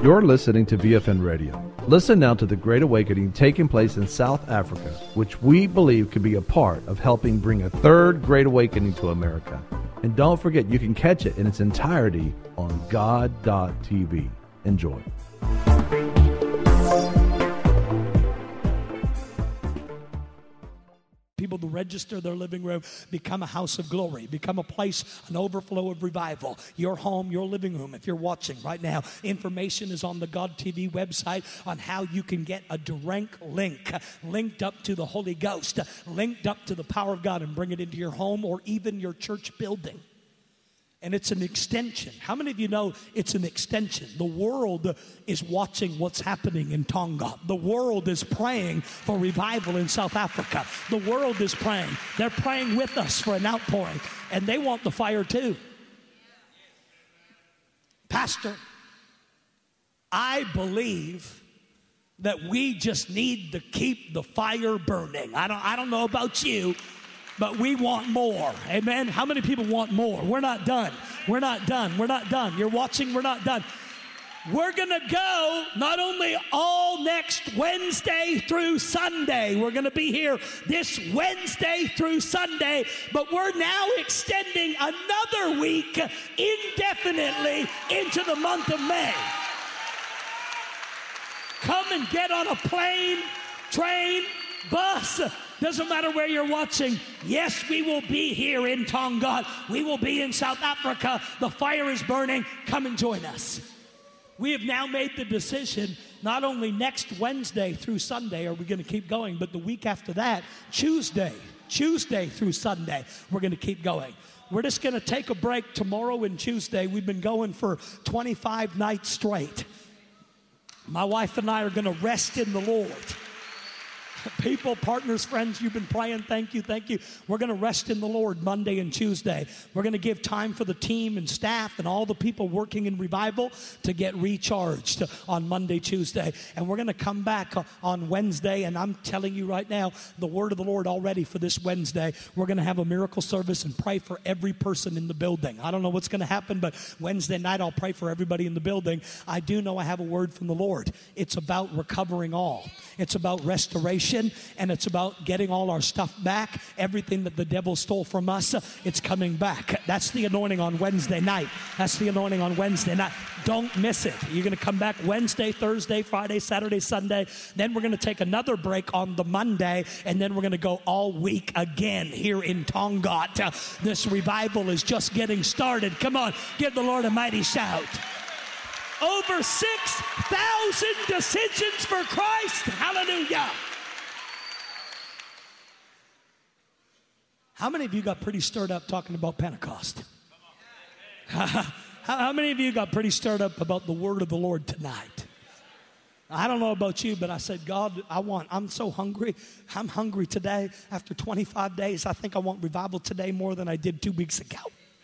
You're listening to VFN Radio. Listen now to the Great Awakening taking place in South Africa, which we believe could be a part of helping bring a third Great Awakening to America. And don't forget, you can catch it in its entirety on God.tv. Enjoy. People to register their living room, become a house of glory, become a place, an overflow of revival. Your home, your living room, if you're watching right now, information is on the God TV website on how you can get a direct link, linked up to the Holy Ghost, linked up to the power of God, and bring it into your home or even your church building. And it's an extension. How many of you know it's an extension? The world is watching what's happening in Tonga. The world is praying for revival in South Africa. The world is praying. They're praying with us for an outpouring. And they want the fire too. Pastor, I believe that we just need to keep the fire burning. I don't know about you, but we want more. Amen. How many people want more? We're not done. We're not done. We're not done. You're watching. We're not done. We're going to go not only all next Wednesday through Sunday. We're going to be here this Wednesday through Sunday, but we're now extending another week indefinitely into the month of May. Come and get on a plane, train, bus. Doesn't matter where you're watching. Yes, we will be here in Tonga. We will be in South Africa. The fire is burning. Come and join us. We have now made the decision, not only next Wednesday through Sunday are we going to keep going, but the week after that, Tuesday through Sunday, we're going to keep going. We're just going to take a break tomorrow and Tuesday. We've been going for 25 nights straight. My wife and I are going to rest in the Lord. People, partners, friends, you've been praying. Thank you, thank you. We're going to rest in the Lord Monday and Tuesday. We're going to give time for the team and staff and all the people working in revival to get recharged on Monday, Tuesday. And we're going to come back on Wednesday. And I'm telling you right now, the word of the Lord already for this Wednesday. We're going to have a miracle service and pray for every person in the building. I don't know what's going to happen, but Wednesday night I'll pray for everybody in the building. I do know I have a word from the Lord. It's about recovering all. It's about restoration. And it's about getting all our stuff back. Everything that the devil stole from us, it's coming back. That's the anointing on Wednesday night. That's the anointing on Wednesday night. Don't miss it. You're going to come back Wednesday, Thursday, Friday, Saturday, Sunday. Then we're going to take another break on the Monday, and then we're going to go all week again here in Tonga. This revival is just getting started. Come on, give the Lord a mighty shout. Over 6,000 decisions for Christ. Hallelujah. How many of you got pretty stirred up talking about Pentecost? How many of you got pretty stirred up about the word of the Lord tonight? I don't know about you, but I said, God, I'm so hungry. I'm hungry today. After 25 days, I think I want revival today more than I did 2 weeks ago.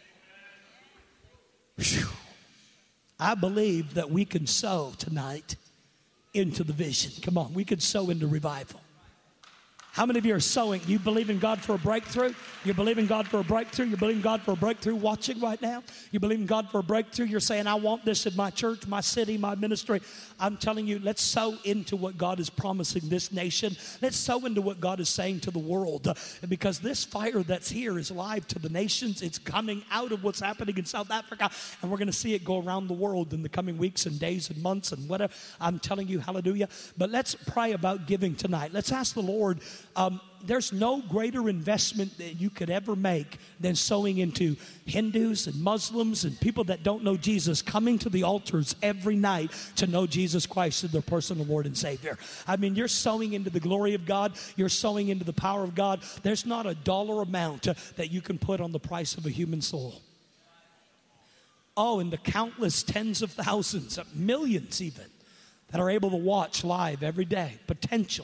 Whew. I believe that we can sow tonight into the vision. Come on, we can sow into revival. How many of you are sowing? You believe in God for a breakthrough? You're believing God for a breakthrough? You're believing God for a breakthrough watching right now? You believe in God for a breakthrough? You're saying, I want this in my church, my city, my ministry. I'm telling you, let's sow into what God is promising this nation. Let's sow into what God is saying to the world. Because this fire that's here is live to the nations. It's coming out of what's happening in South Africa. And we're going to see it go around the world in the coming weeks and days and months and whatever. I'm telling you, hallelujah. But let's pray about giving tonight. Let's ask the Lord. There's no greater investment that you could ever make than sowing into Hindus and Muslims and people that don't know Jesus, coming to the altars every night to know Jesus Christ as their personal Lord and Savior. I mean, you're sowing into the glory of God. You're sowing into the power of God. There's not a dollar amount that you can put on the price of a human soul. Oh, and the countless tens of thousands, millions even, that are able to watch live every day. Potential.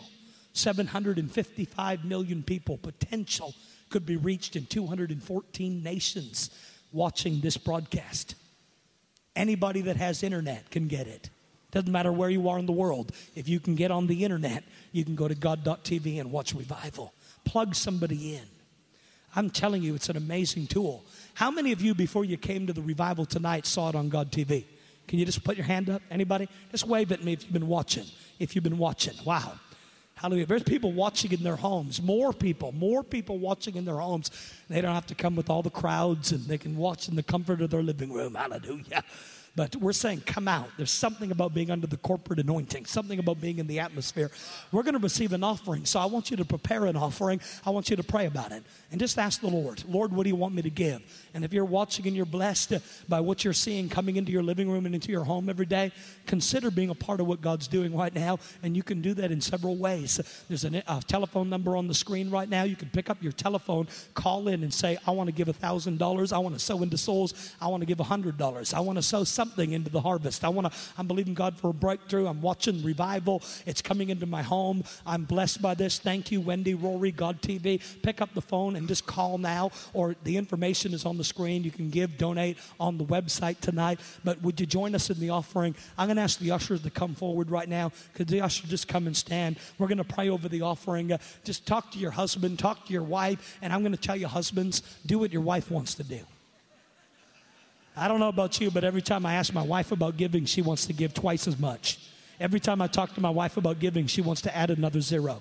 755 million people, potential, could be reached in 214 nations watching this broadcast. Anybody that has internet can get it. Doesn't matter where you are in the world. If you can get on the internet, you can go to God.tv and watch revival. Plug somebody in. I'm telling you, it's an amazing tool. How many of you, before you came to the revival tonight, saw it on God TV? Can you just put your hand up? Anybody? Just wave at me if you've been watching. If you've been watching. Wow. Hallelujah. There's people watching in their homes. More people watching in their homes. They don't have to come with all the crowds, and they can watch in the comfort of their living room. Hallelujah. But we're saying, come out. There's something about being under the corporate anointing, something about being in the atmosphere. We're going to receive an offering, so I want you to prepare an offering. I want you to pray about it. And just ask the Lord, Lord, what do you want me to give? And if you're watching and you're blessed by what you're seeing coming into your living room and into your home every day, consider being a part of what God's doing right now. And you can do that in several ways. There's a telephone number on the screen right now. You can pick up your telephone, call in and say, I want to give $1,000. I want to sow into souls. I want to give $100. I want to sow something into the harvest. I'm believing God for a breakthrough. I'm watching revival. It's coming into my home. I'm blessed by this. Thank you, Wendy, Rory, God TV. Pick up the phone and just call now, or the information is on the screen. You can donate on the website tonight. But would you join us in the offering? I'm going to ask the ushers to come forward right now. Could the usher just come and stand? We're going to pray over the offering. Just talk to your husband, talk to your wife, and I'm going to tell you, husbands, do what your wife wants to do. I don't know about you, but every time I ask my wife about giving, she wants to give twice as much. Every time I talk to my wife about giving, she wants to add another zero.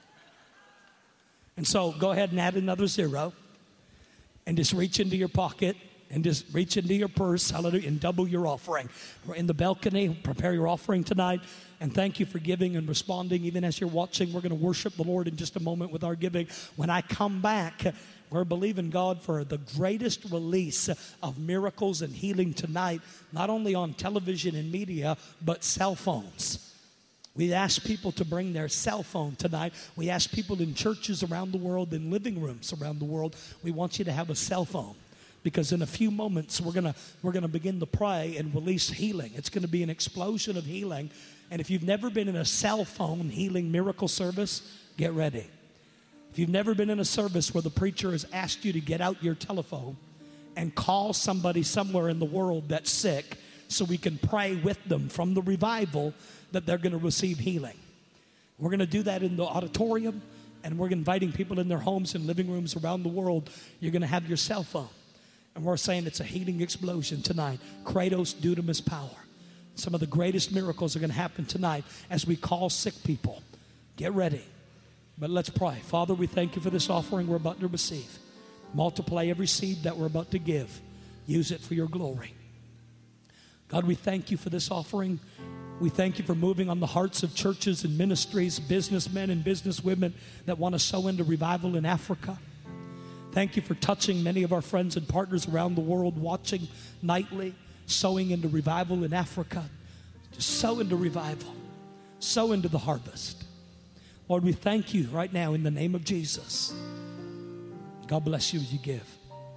And so go ahead and add another zero and just reach into your pocket and just reach into your purse, hallelujah, and double your offering. We're in the balcony. Prepare your offering tonight. And thank you for giving and responding. Even as you're watching, we're going to worship the Lord in just a moment with our giving. When I come back, we're believing God for the greatest release of miracles and healing tonight, not only on television and media, but cell phones. We ask people to bring their cell phone tonight. We ask people in churches around the world, in living rooms around the world, we want you to have a cell phone. Because in a few moments, we're gonna begin to pray and release healing. It's going to be an explosion of healing. And if you've never been in a cell phone healing miracle service, get ready. If you've never been in a service where the preacher has asked you to get out your telephone and call somebody somewhere in the world that's sick so we can pray with them from the revival that they're going to receive healing. We're going to do that in the auditorium, and we're inviting people in their homes and living rooms around the world. You're going to have your cell phone. And we're saying it's a healing explosion tonight. Kratos Dunamis power. Some of the greatest miracles are going to happen tonight as we call sick people. Get ready. But let's pray. Father, we thank you for this offering we're about to receive. Multiply every seed that we're about to give. Use it for your glory. God, we thank you for this offering. We thank you for moving on the hearts of churches and ministries, businessmen and businesswomen that want to sow into revival in Africa. Thank you for touching many of our friends and partners around the world, watching nightly, sowing into revival in Africa. Just sow into revival. Sow into the harvest. Lord, we thank you right now in the name of Jesus. God bless you as you give.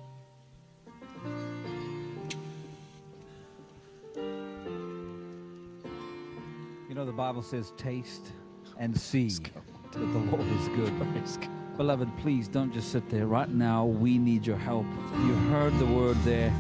You know, the Bible says, taste and see that the Lord is good. Beloved, please don't just sit there. Right now, we need your help. You heard the word there.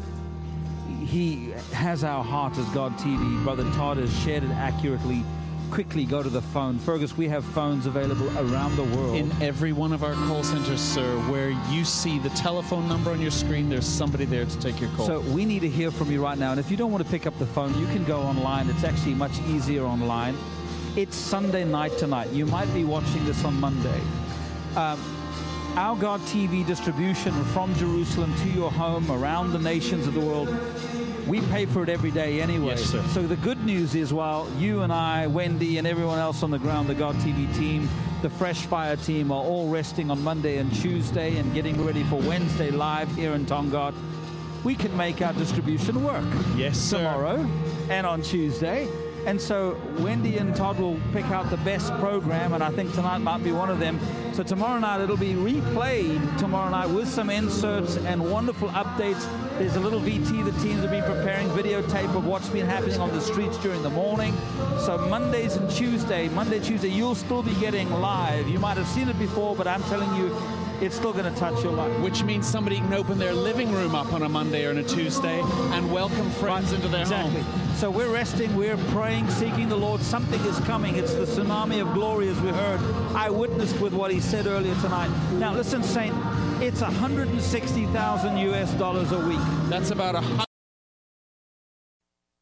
He has our heart as God TV. Brother Todd has shared it accurately. Quickly go to the phone. Fergus, we have phones available around the world. In every one of our call centers, sir, where you see the telephone number on your screen, there's somebody there to take your call. So we need to hear from you right now. And if you don't want to pick up the phone, you can go online. It's actually much easier online. It's Sunday night tonight. You might be watching this on Monday. Our God TV distribution from Jerusalem to your home around the nations of the world, we pay for it every day anyway. Yes, sir. So the good news is, while you and I, Wendy, and everyone else on the ground, the God TV team, the Fresh Fire team, are all resting on Monday and Tuesday and getting ready for Wednesday live here in Tongaat, we can make our distribution work. Yes, sir. Tomorrow and on Tuesday. And so Wendy and Todd will pick out the best program, and I think tonight might be one of them. So tomorrow night, it'll be replayed tomorrow night with some inserts and wonderful updates. There's a little VT the teams have been preparing, videotape of what's been happening on the streets during the morning. So Mondays and Tuesday, you'll still be getting live. You might have seen it before, but I'm telling you, it's still going to touch your life. Which means somebody can open their living room up on a Monday or on a Tuesday and welcome friends into their home. So we're resting, we're praying, seeking the Lord. Something is coming. It's the tsunami of glory, as we heard. I witnessed with what he said earlier tonight. Now listen, Saint, it's $160,000 US a week. That's about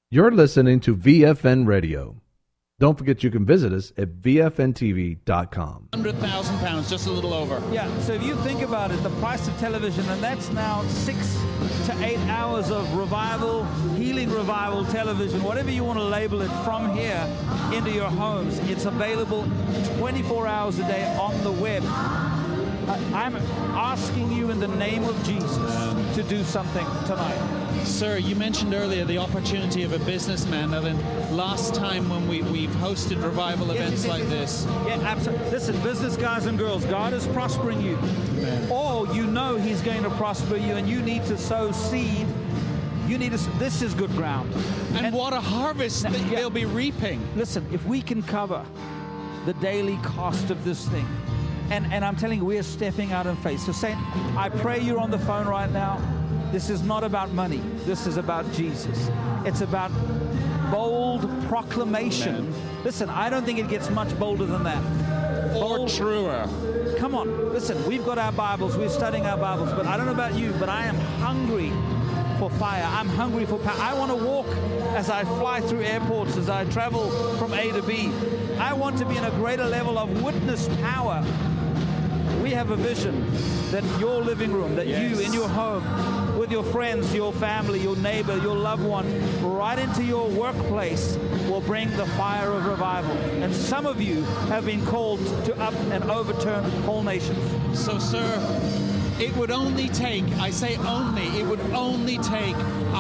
You're listening to VFN Radio. Don't forget you can visit us at VFNTV.com. £100,000, just a little over. Yeah, so if you think about it, the price of television, and that's now 6 to 8 hours of revival, healing revival television, whatever you want to label it, from here into your homes. It's available 24 hours a day on the web. I'm asking you in the name of Jesus to do something tonight. Sir, you mentioned earlier the opportunity of a businessman. Now then, last time when we've hosted revival events like this. Yeah, absolutely. Listen, business guys and girls, God is prospering you. Amen. Or you know He's going to prosper you, and you need to sow seed. You need to. This is good ground. And what a harvest they'll be reaping. Listen, if we can cover the daily cost of this thing, and I'm telling you, we are stepping out in faith. So, Saint, I pray you're on the phone right now. This is not about money. This is about Jesus. It's about bold proclamation. Amen. Listen, I don't think it gets much bolder than that. Or truer. Come on. Listen, we've got our Bibles. We're studying our Bibles. But I don't know about you, but I am hungry for fire. I'm hungry for power. I want to walk as I fly through airports, as I travel from A to B. I want to be in a greater level of witness power. We have a vision that your living room, that you in your home, with your friends, your family, your neighbor, your loved one, right into your workplace will bring the fire of revival. And some of you have been called to up and overturn whole nations. So, sir, it would only take, I say only, it would only take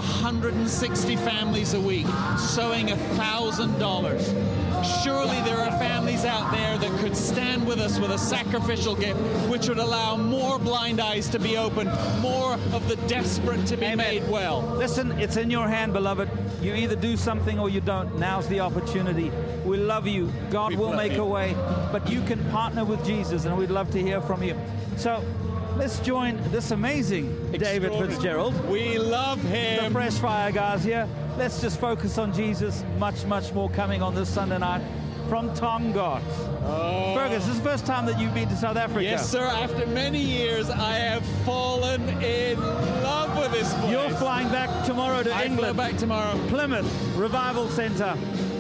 160 families a week sowing $1,000. Surely there are families out there that could stand with us with a sacrificial gift, which would allow more blind eyes to be opened, more of the desperate to be made well. Listen, it's in your hand, beloved. You either do something or you don't. Now's the opportunity. We love you. God will make a way, but you can partner with Jesus, and we'd love to hear from you. So let's join this amazing David Fitzgerald. We love him. The Fresh Fire guys here. Let's just focus on Jesus. Much, much more coming on this Sunday night from Tom Gott. Oh. Fergus, this is the first time that you've been to South Africa. Yes, sir. After many years, I have fallen in love with this place. You're flying back tomorrow to England. I fly back tomorrow. Plymouth Revival Center.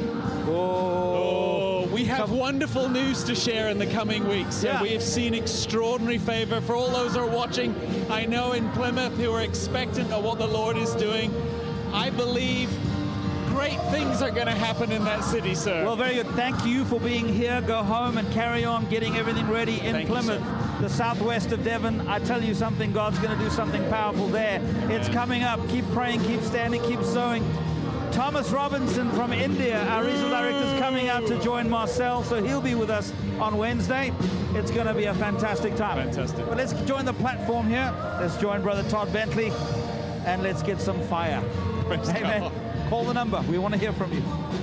We have wonderful news to share in the coming weeks. We have seen extraordinary favor for all those who are watching. I know in Plymouth who are expectant of what the Lord is doing. I believe great things are going to happen in that city, sir. Well, very good. Thank you for being here. Go home and carry on getting everything ready in Plymouth, the southwest of Devon. I tell you something, God's going to do something powerful there. It's coming up. Keep praying, keep standing, keep sowing. Thomas Robinson from India, our regional director, is coming out to join Marcel, so he'll be with us on Wednesday. It's going to be a fantastic time. Fantastic. But let's join the platform here. Let's join Brother Todd Bentley, and let's get some fire. Amen. Call the number. We want to hear from you.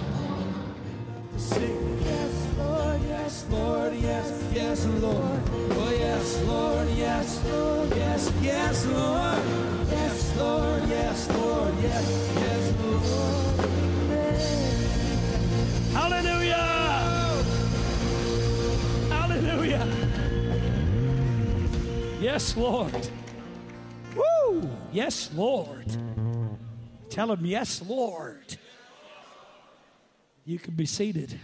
Yes, Lord, yes, Lord, yes, yes, Lord. Oh, yes, Lord, yes, Lord, yes, yes, Lord. Yes, Lord, yes, Lord, yes, yes, Lord. Hallelujah! Hallelujah! Yes, Lord. Woo! Yes, Lord. Tell him, yes, Lord. You can be seated.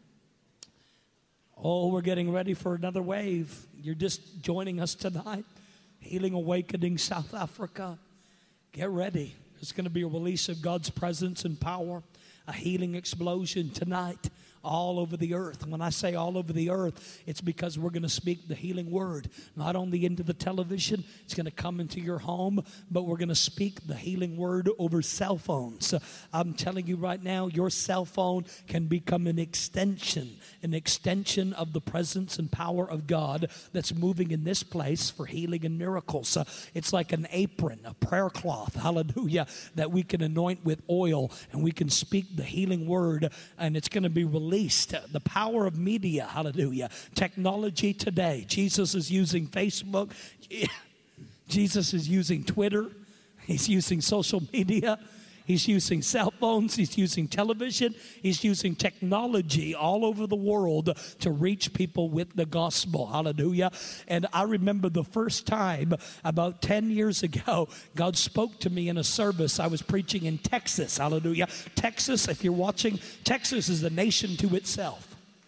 Oh, we're getting ready for another wave. You're just joining us tonight. Healing Awakening South Africa. Get ready. There's going to be a release of God's presence and power. A healing explosion tonight all over the earth. When I say all over the earth, it's because we're going to speak the healing word, not only into the television, it's going to come into your home, but we're going to speak the healing word over cell phones. I'm telling you right now, your cell phone can become an extension of the presence and power of God that's moving in this place for healing and miracles. It's like an apron, a prayer cloth, hallelujah, that we can anoint with oil, and we can speak the healing word, and it's going to be released. The power of media, hallelujah. Technology today. Jesus is using Facebook. Jesus is using Twitter. He's using social media. He's using cell phones. He's using television. He's using technology all over the world to reach people with the gospel. Hallelujah. And I remember the first time about 10 years ago, God spoke to me in a service. I was preaching in Texas. Hallelujah. Texas, if you're watching, Texas is a nation to itself.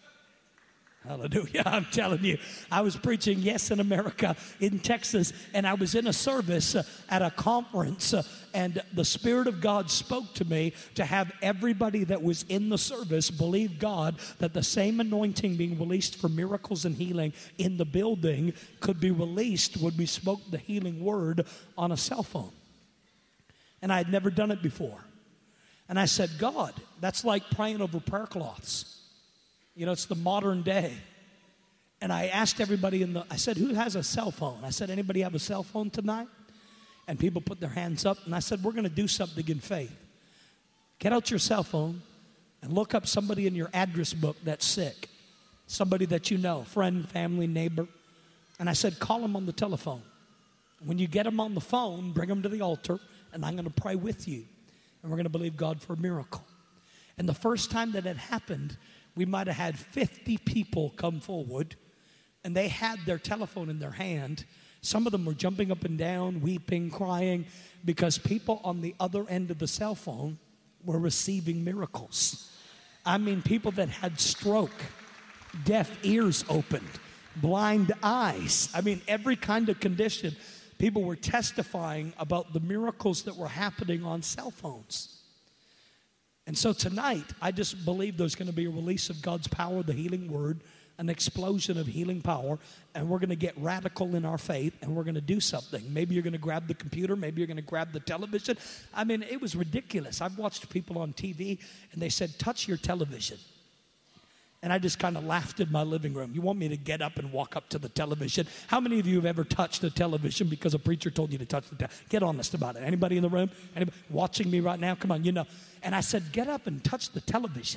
Hallelujah. I'm telling you, I was preaching, yes, in America, in Texas, and I was in a service at a conference, and the Spirit of God spoke to me to have everybody that was in the service believe God that the same anointing being released for miracles and healing in the building could be released when we spoke the healing word on a cell phone. And I had never done it before. And I said, God, that's like praying over prayer cloths. You know, it's the modern day. And I asked everybody I said, who has a cell phone? I said, anybody have a cell phone tonight? And people put their hands up. And I said, we're going to do something in faith. Get out your cell phone and look up somebody in your address book that's sick. Somebody that you know, friend, family, neighbor. And I said, call them on the telephone. When you get them on the phone, bring them to the altar, and I'm going to pray with you. And we're going to believe God for a miracle. And the first time that it happened, we might have had 50 people come forward, and they had their telephone in their hand. Some of them were jumping up and down, weeping, crying, because people on the other end of the cell phone were receiving miracles. I mean, people that had stroke, deaf ears opened, blind eyes. I mean, every kind of condition. People were testifying about the miracles that were happening on cell phones. And so tonight, I just believe there's going to be a release of God's power, the healing word, an explosion of healing power, and we're going to get radical in our faith, and we're going to do something. Maybe you're going to grab the computer. Maybe you're going to grab the television. I mean, it was ridiculous. I've watched people on TV, and they said, touch your television. And I just kind of laughed in my living room. You want me to get up and walk up to the television? How many of you have ever touched the television because a preacher told you to touch the television? Get honest about it. Anybody in the room? Anybody watching me right now? Come on, you know. And I said, get up and touch the television.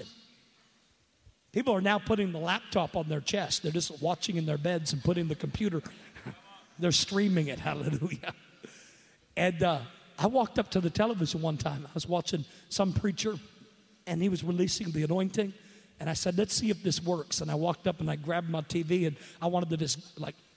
People are now putting the laptop on their chest. They're just watching in their beds and putting the computer. They're streaming it. Hallelujah. And I walked up to the television one time. I was watching some preacher, and he was releasing the anointing. And I said, let's see if this works. And I walked up and I grabbed my TV, and I wanted to just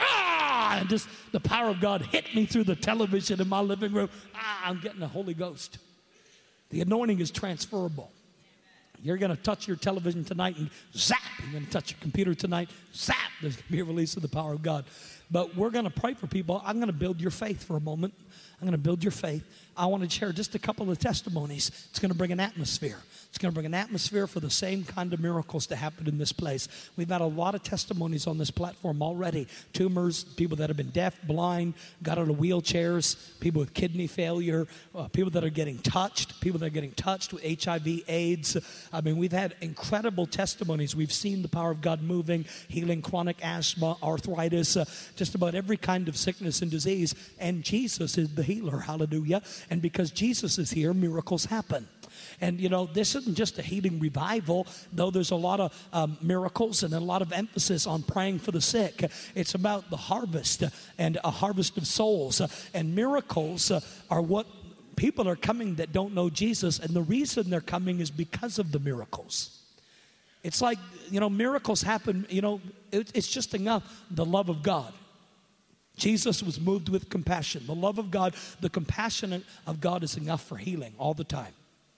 and just the power of God hit me through the television in my living room. I'm getting the Holy Ghost. The anointing is transferable. You're going to touch your television tonight and zap. You're going to touch your computer tonight, zap. There's going to be a release of the power of God. But we're going to pray for people. I'm going to build your faith for a moment. I'm going to build your faith. I want to share just a couple of testimonies. It's going to bring an atmosphere. It's going to bring an atmosphere for the same kind of miracles to happen in this place. We've had a lot of testimonies on this platform already. Tumors, people that have been deaf, blind, got out of wheelchairs, people with kidney failure, people that are getting touched with HIV, AIDS. I mean, we've had incredible testimonies. We've seen the power of God moving, healing chronic asthma, arthritis, just about every kind of sickness and disease. And Jesus is the healer. Hallelujah. And because Jesus is here, miracles happen. And, you know, this isn't just a healing revival, though there's a lot of miracles and a lot of emphasis on praying for the sick. It's about the harvest and a harvest of souls. And miracles are what people are coming that don't know Jesus. And the reason they're coming is because of the miracles. It's like, you know, miracles happen, you know, it's just enough, the love of God. Jesus was moved with compassion. The love of God, the compassion of God is enough for healing all the time.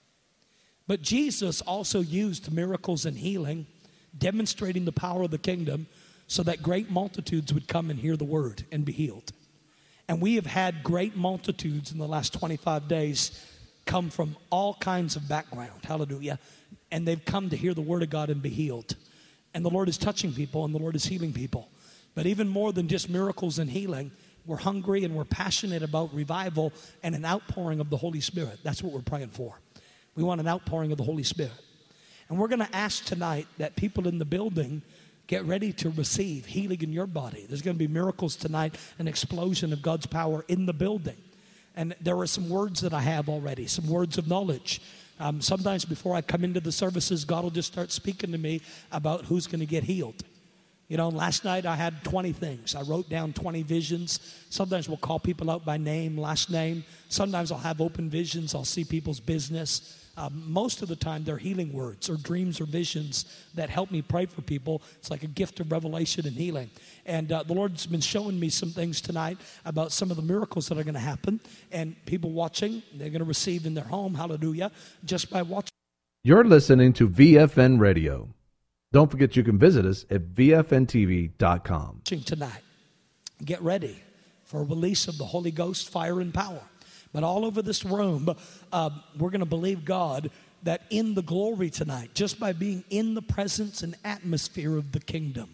But Jesus also used miracles and healing, demonstrating the power of the kingdom so that great multitudes would come and hear the word and be healed. And we have had great multitudes in the last 25 days come from all kinds of background. Hallelujah. And they've come to hear the word of God and be healed. And the Lord is touching people and the Lord is healing people. But even more than just miracles and healing, we're hungry and we're passionate about revival and an outpouring of the Holy Spirit. That's what we're praying for. We want an outpouring of the Holy Spirit. And we're going to ask tonight that people in the building get ready to receive healing in your body. There's going to be miracles tonight, an explosion of God's power in the building. And there are some words that I have already, some words of knowledge. Sometimes before I come into the services, God will just start speaking to me about who's going to get healed. You know, last night I had 20 things. I wrote down 20 visions. Sometimes we'll call people out by name, last name. Sometimes I'll have open visions. I'll see people's business. Most of the time, they're healing words or dreams or visions that help me pray for people. It's like a gift of revelation and healing. And the Lord's been showing me some things tonight about some of the miracles that are going to happen. And people watching, they're going to receive in their home, hallelujah, just by watching. You're listening to VFN Radio. Don't forget you can visit us at VFNTV.com. Tonight, get ready for a release of the Holy Ghost, fire, and power. But all over this room, we're going to believe God that in the glory tonight, just by being in the presence and atmosphere of the kingdom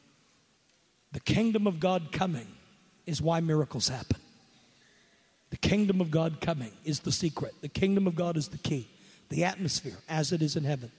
of God coming is why miracles happen. The kingdom of God coming is the secret. The kingdom of God is the key. The atmosphere, as it is in heaven.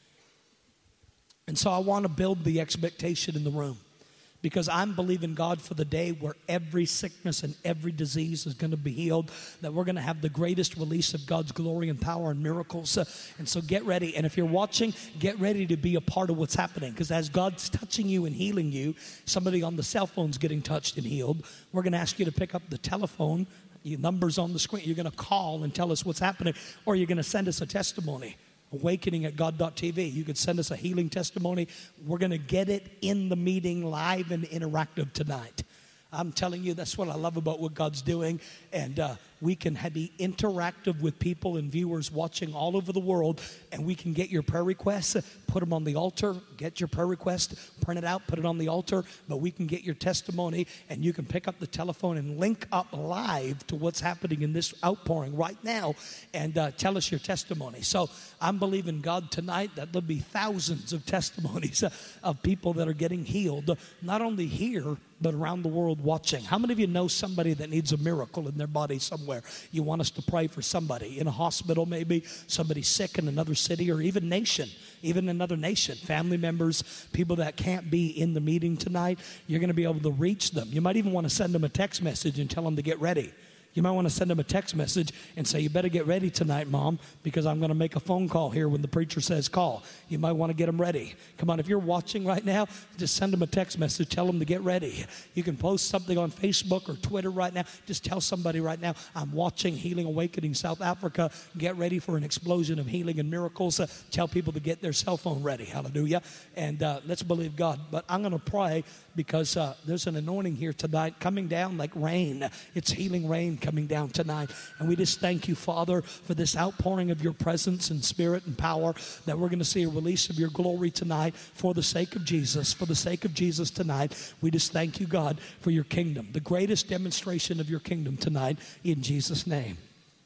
And so I want to build the expectation in the room, because I'm believing God for the day where every sickness and every disease is going to be healed, that we're going to have the greatest release of God's glory and power and miracles. And so get ready. And if you're watching, get ready to be a part of what's happening, because as God's touching you and healing you, somebody on the cell phone's getting touched and healed. We're going to ask you to pick up the telephone, your number's on the screen. You're going to call and tell us what's happening, or you're going to send us a testimony. Awakening@God.tv. You could send us a healing testimony. We're going to get it in the meeting live and interactive tonight. I'm telling you, that's what I love about what God's doing. And we can be interactive with people and viewers watching all over the world. And we can get your prayer requests, put them on the altar, get your prayer request, print it out, put it on the altar. But we can get your testimony, and you can pick up the telephone and link up live to what's happening in this outpouring right now and tell us your testimony. So I'm believing God tonight that there'll be thousands of testimonies of people that are getting healed, not only here, but around the world watching. How many of you know somebody that needs a miracle in their body somewhere? You want us to pray for somebody in a hospital, maybe somebody sick in another city, or even another nation, family members, people that can't be in the meeting tonight. You're going to be able to reach them. You might even want to send them a text message and tell them to get ready. You might want to send them a text message and say, you better get ready tonight, Mom, because I'm going to make a phone call here when the preacher says call. You might want to get them ready. Come on, if you're watching right now, just send them a text message. Tell them to get ready. You can post something on Facebook or Twitter right now. Just tell somebody right now, I'm watching Healing Awakening South Africa. Get ready for an explosion of healing and miracles. Tell people to get their cell phone ready. Hallelujah. And let's believe God. But I'm going to pray, because there's an anointing here tonight coming down like rain. It's healing rain coming down tonight. And we just thank you, Father, for this outpouring of your presence and spirit and power, that we're going to see a release of your glory tonight for the sake of Jesus. For the sake of Jesus tonight, we just thank you, God, for your kingdom, the greatest demonstration of your kingdom tonight, in Jesus' name.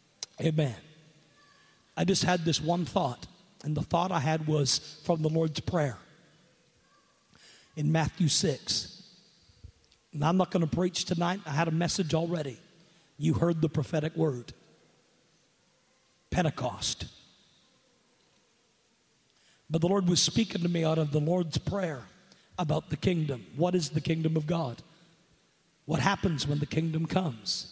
Amen. I just had this one thought, and the thought I had was from the Lord's Prayer in Matthew 6. And I'm not going to preach tonight. I had a message already. You heard the prophetic word. Pentecost. But the Lord was speaking to me out of the Lord's Prayer about the kingdom. What is the kingdom of God? What happens when the kingdom comes?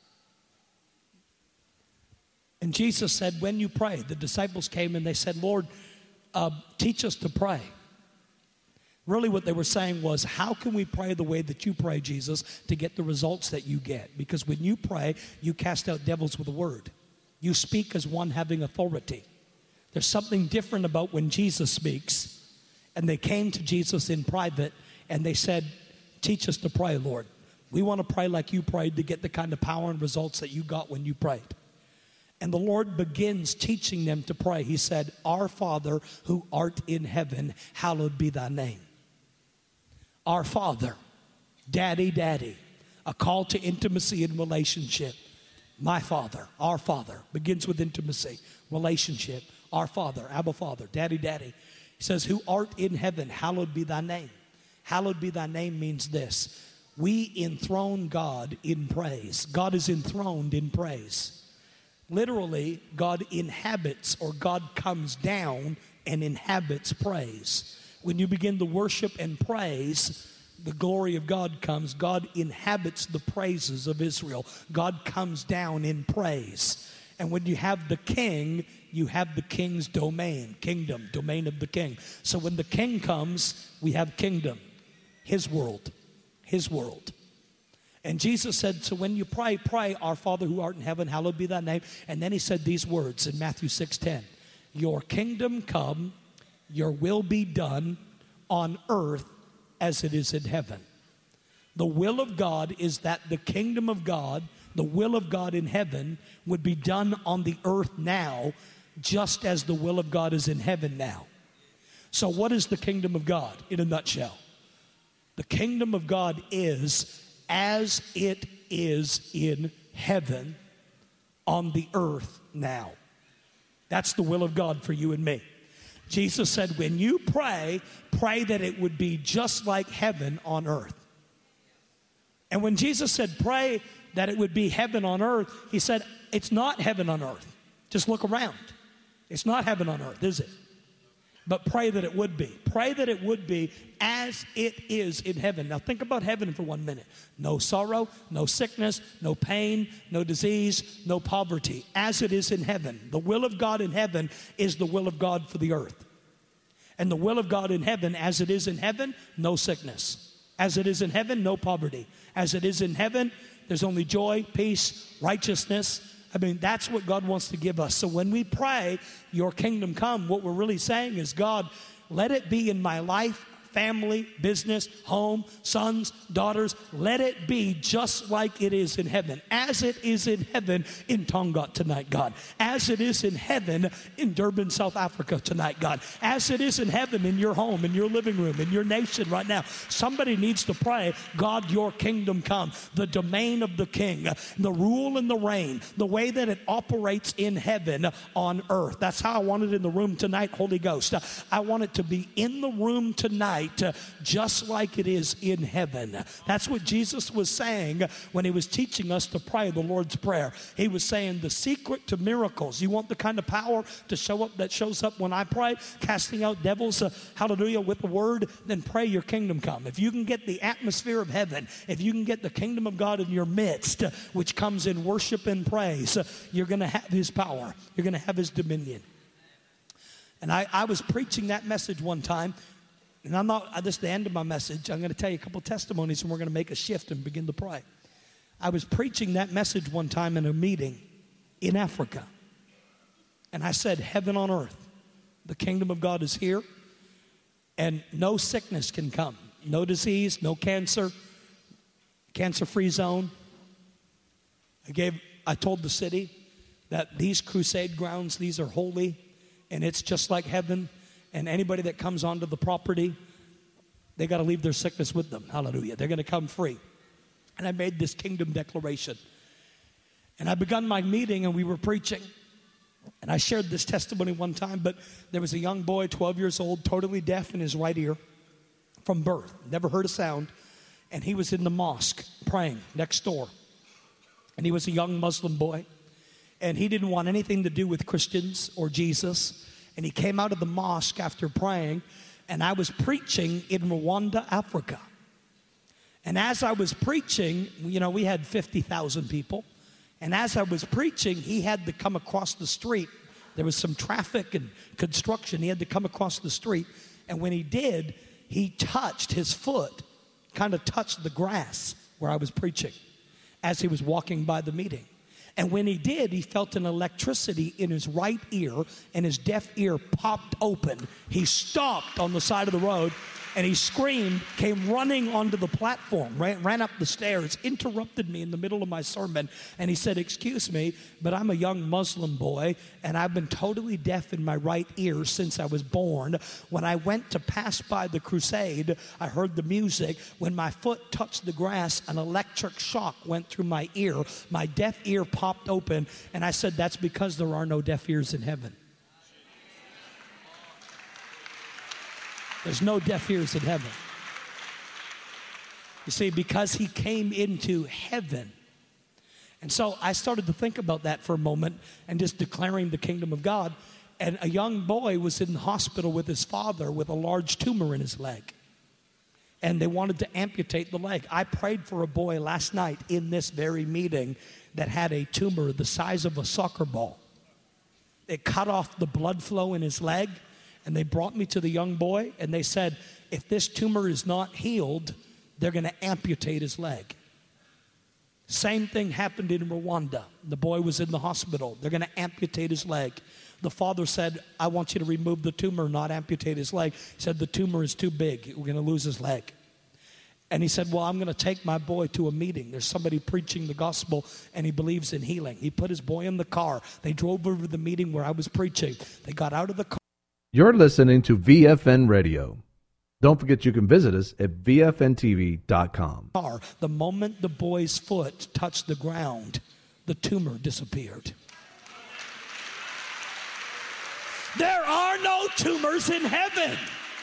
And Jesus said, when you pray, the disciples came and they said, Lord, teach us to pray. Really what they were saying was, how can we pray the way that you pray, Jesus, to get the results that you get? Because when you pray, you cast out devils with a word. You speak as one having authority. There's something different about when Jesus speaks. And they came to Jesus in private and they said, teach us to pray, Lord. We want to pray like you prayed to get the kind of power and results that you got when you prayed. And the Lord begins teaching them to pray. He said, Our Father who art in heaven, hallowed be thy name. Our Father, Daddy, Daddy, a call to intimacy and relationship. My Father, our Father, begins with intimacy, relationship. Our Father, Abba Father, Daddy, Daddy. He says, who art in heaven, hallowed be thy name. Hallowed be thy name means this. We enthrone God in praise. God is enthroned in praise. Literally, God inhabits, or God comes down and inhabits praise. When you begin to worship and praise, the glory of God comes. God inhabits the praises of Israel. God comes down in praise. And when you have the king, you have the king's domain, kingdom, domain of the king. So when the king comes, we have kingdom. His world. His world. And Jesus said, so when you pray, pray, our Father who art in heaven, hallowed be thy name. And then he said these words in Matthew 6:10. Your kingdom come, your will be done on earth as it is in heaven. The will of God is that the kingdom of God, the will of God in heaven, would be done on the earth now, just as the will of God is in heaven now. So what is the kingdom of God in a nutshell? The kingdom of God is as it is in heaven on the earth now. That's the will of God for you and me. Jesus said, when you pray, pray that it would be just like heaven on earth. And when Jesus said, pray that it would be heaven on earth, he said, it's not heaven on earth. Just look around. It's not heaven on earth, is it? But pray that it would be. Pray that it would be as it is in heaven. Now think about heaven for 1 minute. No sorrow, no sickness, no pain, no disease, no poverty. As it is in heaven. The will of God in heaven is the will of God for the earth. And the will of God in heaven, as it is in heaven, no sickness. As it is in heaven, no poverty. As it is in heaven, there's only joy, peace, righteousness. I mean, that's what God wants to give us. So when we pray, your kingdom come, what we're really saying is, God, let it be in my life, family, business, home, sons, daughters. Let it be just like it is in heaven. As it is in heaven in Tonga tonight, God. As it is in heaven in Durban, South Africa tonight, God. As it is in heaven in your home, in your living room, in your nation right now. Somebody needs to pray, God, your kingdom come. The domain of the king, the rule and the reign, the way that it operates in heaven on earth. That's how I want it in the room tonight, Holy Ghost. I want it to be in the room tonight. Just like it is in heaven. That's what Jesus was saying when he was teaching us to pray the Lord's Prayer. He was saying the secret to miracles. You want the kind of power to show up that shows up when I pray, casting out devils, hallelujah, with the word, then pray your kingdom come. If you can get the atmosphere of heaven, if you can get the kingdom of God in your midst, which comes in worship and praise, you're going to have his power. You're going to have his dominion. And I was preaching that message one time. And this is the end of my message. I'm going to tell you a couple testimonies and we're going to make a shift and begin to pray. I was preaching that message one time in a meeting in Africa. And I said, heaven on earth, the kingdom of God is here. And no sickness can come. No disease, no cancer, cancer-free zone. I told the city that these crusade grounds, these are holy. And it's just like heaven. And anybody that comes onto the property, they got to leave their sickness with them. Hallelujah. They're going to come free. And I made this kingdom declaration. And I begun my meeting and we were preaching. And I shared this testimony one time, but there was a young boy, 12 years old, totally deaf in his right ear from birth. Never heard a sound. And he was in the mosque praying next door. And he was a young Muslim boy. And he didn't want anything to do with Christians or Jesus. And he came out of the mosque after praying, and I was preaching in Rwanda, Africa. And as I was preaching, we had 50,000 people. And as I was preaching, he had to come across the street. There was some traffic and construction. He had to come across the street. And when he did, he touched his foot, kind of touched the grass where I was preaching as he was walking by the meeting. And when he did, he felt an electricity in his right ear, and his deaf ear popped open. He stopped on the side of the road, and he screamed, came running onto the platform, ran up the stairs, interrupted me in the middle of my sermon, and he said, excuse me, but I'm a young Muslim boy, and I've been totally deaf in my right ear since I was born. When I went to pass by the crusade, I heard the music. When my foot touched the grass, an electric shock went through my ear. My deaf ear popped open, and I said, that's because there are no deaf ears in heaven. There's no deaf ears in heaven. You see, because he came into heaven. And so I started to think about that for a moment and just declaring the kingdom of God. And a young boy was in the hospital with his father with a large tumor in his leg. And they wanted to amputate the leg. I prayed for a boy last night in this very meeting that had a tumor the size of a soccer ball. It cut off the blood flow in his leg. And they brought me to the young boy, and they said, if this tumor is not healed, they're going to amputate his leg. Same thing happened in Rwanda. The boy was in the hospital. They're going to amputate his leg. The father said, I want you to remove the tumor, not amputate his leg. He said, the tumor is too big. We're going to lose his leg. And he said, well, I'm going to take my boy to a meeting. There's somebody preaching the gospel, and he believes in healing. He put his boy in the car. They drove over to the meeting where I was preaching. They got out of the car. You're listening to VFN Radio. Don't forget you can visit us at VFNTV.com. The moment the boy's foot touched the ground, the tumor disappeared. There are no tumors in heaven.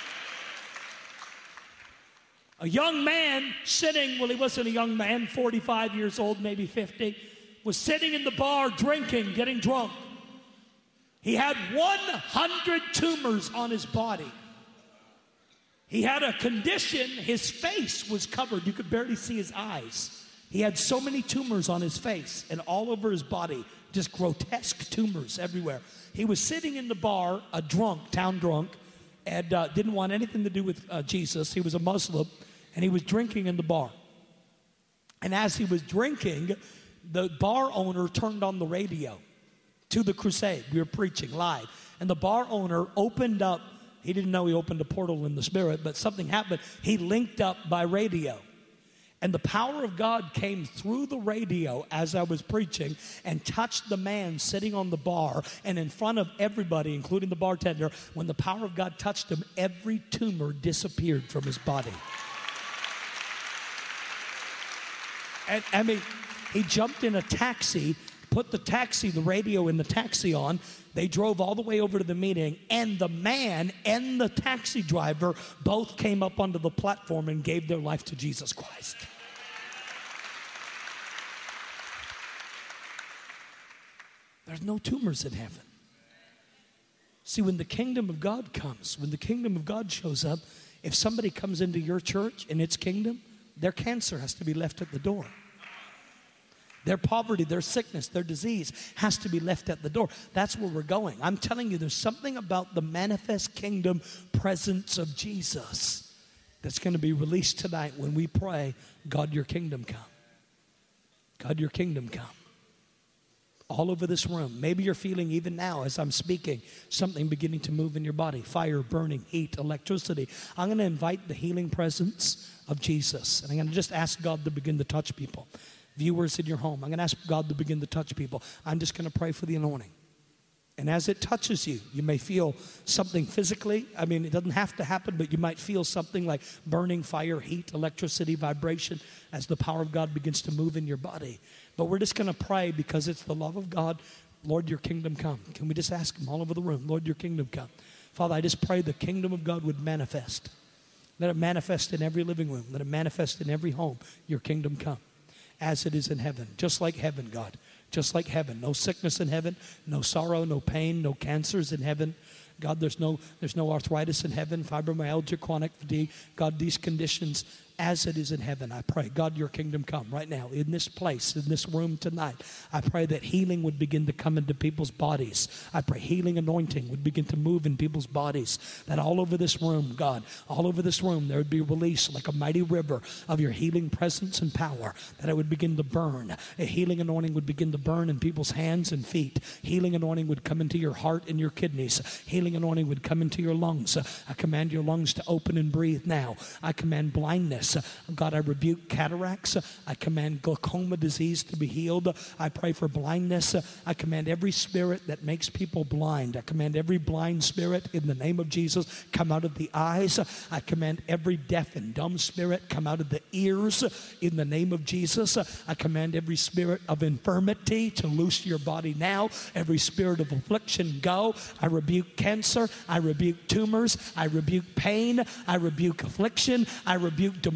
A young man sitting, well, he wasn't a young man, 45 years old, maybe 50, was sitting in the bar drinking, getting drunk. He had 100 tumors on his body. He had a condition, his face was covered. You could barely see his eyes. He had so many tumors on his face and all over his body, just grotesque tumors everywhere. He was sitting in the bar, a drunk, town drunk, and didn't want anything to do with Jesus. He was a Muslim, and he was drinking in the bar. And as he was drinking, the bar owner turned on the radio to the crusade. We were preaching live. And the bar owner opened up. He didn't know he opened a portal in the spirit, but something happened. He linked up by radio. And the power of God came through the radio as I was preaching and touched the man sitting on the bar. And in front of everybody, including the bartender, when the power of God touched him, every tumor disappeared from his body. And I mean, he jumped in a taxi, put the radio in the taxi on. They drove all the way over to the meeting, and the man and the taxi driver both came up onto the platform and gave their life to Jesus Christ. There's no tumors in heaven. See, when the kingdom of God comes, when the kingdom of God shows up, if somebody comes into your church and its kingdom, their cancer has to be left at the door. Their poverty, their sickness, their disease has to be left at the door. That's where we're going. I'm telling you, there's something about the manifest kingdom presence of Jesus that's going to be released tonight when we pray, God, your kingdom come. God, your kingdom come. All over this room. Maybe you're feeling even now as I'm speaking, something beginning to move in your body. Fire, burning, heat, electricity. I'm going to invite the healing presence of Jesus. And I'm going to just ask God to begin to touch people. Viewers in your home, I'm going to ask God to begin to touch people. I'm just going to pray for the anointing. And as it touches you, you may feel something physically. I mean, it doesn't have to happen, but you might feel something like burning, fire, heat, electricity, vibration as the power of God begins to move in your body. But we're just going to pray because it's the love of God. Lord, your kingdom come. Can we just ask him all over the room, Lord, your kingdom come. Father, I just pray the kingdom of God would manifest. Let it manifest in every living room. Let it manifest in every home. Your kingdom come. As it is in heaven, just like heaven, God, just like heaven. No sickness in heaven, no sorrow, no pain, no cancers in heaven. God, there's no arthritis in heaven, fibromyalgia, chronic fatigue. God, these conditions, as it is in heaven, I pray, God, your kingdom come right now in this place, in this room tonight. I pray that healing would begin to come into people's bodies. I pray healing anointing would begin to move in people's bodies. That all over this room, God, all over this room, there would be released like a mighty river of your healing presence and power. That it would begin to burn. A healing anointing would begin to burn in people's hands and feet. Healing anointing would come into your heart and your kidneys. Healing anointing would come into your lungs. I command your lungs to open and breathe now. I command blindness. God, I rebuke cataracts. I command glaucoma disease to be healed. I pray for blindness. I command every spirit that makes people blind. I command every blind spirit in the name of Jesus come out of the eyes. I command every deaf and dumb spirit come out of the ears in the name of Jesus. I command every spirit of infirmity to loose your body now. Every spirit of affliction go. I rebuke cancer. I rebuke tumors. I rebuke pain. I rebuke affliction. I rebuke demonic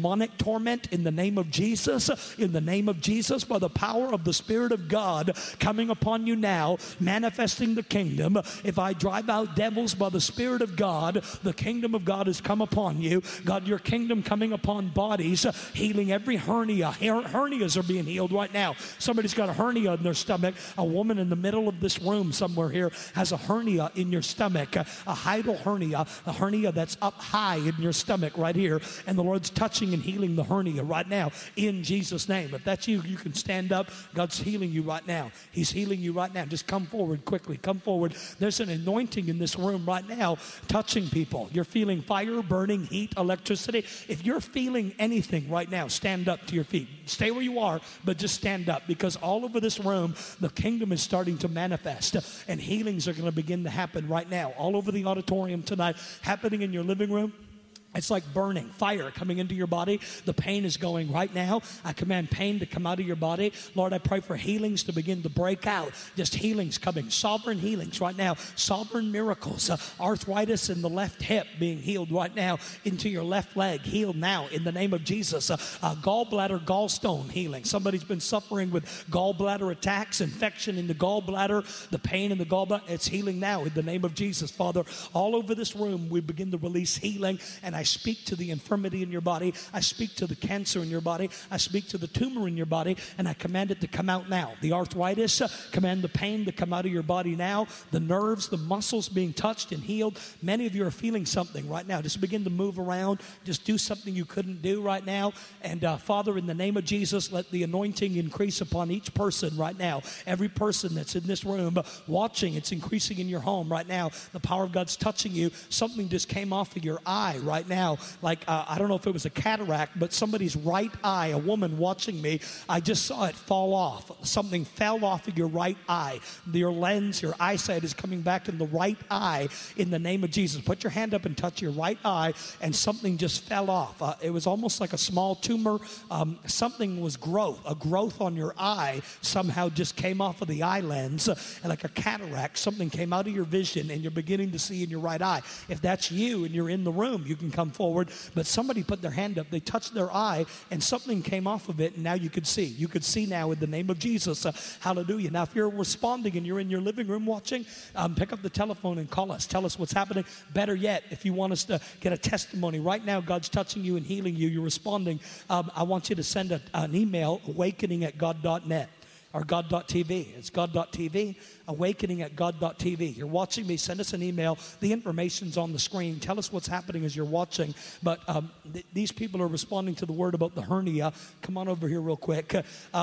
demonic torment in the name of Jesus. In the name of Jesus, by the power of the Spirit of God coming upon you now, manifesting the kingdom. If I drive out devils by the Spirit of God, the kingdom of God has come upon you. God, your kingdom coming upon bodies, healing every hernia. Hernias are being healed right now. Somebody's got a hernia in their stomach. A woman in the middle of this room somewhere here has a hernia in your stomach, a hiatal hernia, a hernia that's up high in your stomach right here. And the Lord's touching and healing the hernia right now in Jesus' name. If that's you, you can stand up. God's healing you right now. He's healing you right now. Just come forward quickly. Come forward. There's an anointing in this room right now touching people. You're feeling fire, burning, heat, electricity. If you're feeling anything right now, stand up to your feet. Stay where you are, but just stand up, because all over this room, the kingdom is starting to manifest, and healings are going to begin to happen right now. All over the auditorium tonight, happening in your living room. It's like burning, fire coming into your body. The pain is going right now. I command pain to come out of your body. Lord, I pray for healings to begin to break out. Just healings coming, sovereign healings right now, sovereign miracles. Arthritis in the left hip being healed right now into your left leg, healed now in the name of Jesus. Gallbladder, gallstone healing. Somebody's been suffering with gallbladder attacks, infection in the gallbladder, the pain in the gallbladder. It's healing now in the name of Jesus. Father, all over this room, we begin to release healing, and I speak to the infirmity in your body. I speak to the cancer in your body. I speak to the tumor in your body, and I command it to come out now. The arthritis, command the pain to come out of your body now. The nerves, the muscles being touched and healed. Many of you are feeling something right now. Just begin to move around. Just do something you couldn't do right now. And Father, in the name of Jesus, let the anointing increase upon each person right now. Every person that's in this room watching, it's increasing in your home right now. The power of God's touching you. Something just came off of your eye right now. Like, I don't know if it was a cataract, but somebody's right eye, a woman watching me, I just saw it fall off. Something fell off of your right eye. Your lens, your eyesight is coming back in the right eye in the name of Jesus. Put your hand up and touch your right eye, and something just fell off. It was almost like a small tumor. Something was a growth on your eye somehow just came off of the eye lens, and like a cataract, something came out of your vision, and you're beginning to see in your right eye. If that's you and you're in the room, you can come forward. But somebody put their hand up, they touched their eye, and something came off of it, and now you could see. You could see now in the name of Jesus. Hallelujah. Now, if you're responding and you're in your living room watching, pick up the telephone and call us. Tell us what's happening. Better yet, if you want us to get a testimony, right now God's touching you and healing you, you're responding. I want you to send an email, awakening@god.net. or God.tv. It's God.tv, awakening@God.tv. You're watching me, send us an email. The information's on the screen. Tell us what's happening as you're watching. But these people are responding to the word about the hernia. Come on over here real quick.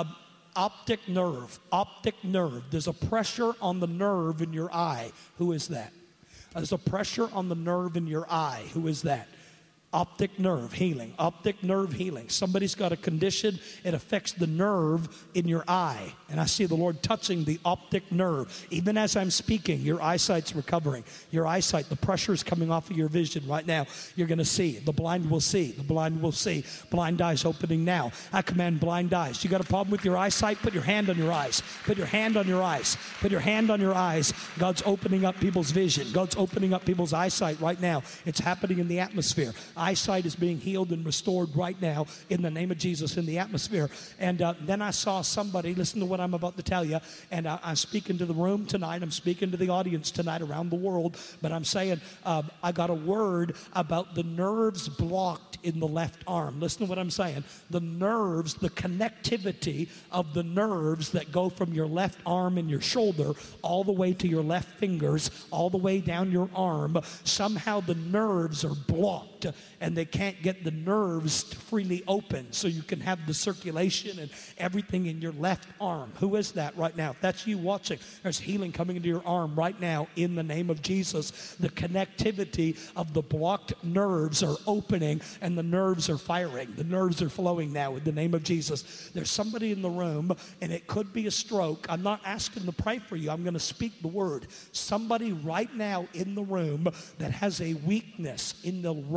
Optic nerve. There's a pressure on the nerve in your eye. Who is that? There's a pressure on the nerve in your eye. Who is that? Optic nerve healing. Optic nerve healing. Somebody's got a condition. It affects the nerve in your eye. And I see the Lord touching the optic nerve. Even as I'm speaking, your eyesight's recovering. Your eyesight, the pressure is coming off of your vision right now. You're going to see. The blind will see. The blind will see. Blind eyes opening now. I command blind eyes. You got a problem with your eyesight? Put your hand on your eyes. Put your hand on your eyes. Put your hand on your eyes. God's opening up people's vision. God's opening up people's eyesight right now. It's happening in the atmosphere. Eyesight is being healed and restored right now in the name of Jesus in the atmosphere. And then I saw somebody, listen to what I'm about to tell you, and I'm speaking to the room tonight. I'm speaking to the audience tonight around the world, but I'm saying I got a word about the nerves blocked in the left arm. Listen to what I'm saying. The nerves, the connectivity of the nerves that go from your left arm and your shoulder all the way to your left fingers, all the way down your arm. Somehow the nerves are blocked, and they can't get the nerves to freely open so you can have the circulation and everything in your left arm. Who is that right now? If that's you watching, there's healing coming into your arm right now in the name of Jesus. The connectivity of the blocked nerves are opening, and the nerves are firing. The nerves are flowing now in the name of Jesus. There's somebody in the room, and it could be a stroke. I'm not asking to pray for you. I'm going to speak the word. Somebody right now in the room that has a weakness in the right side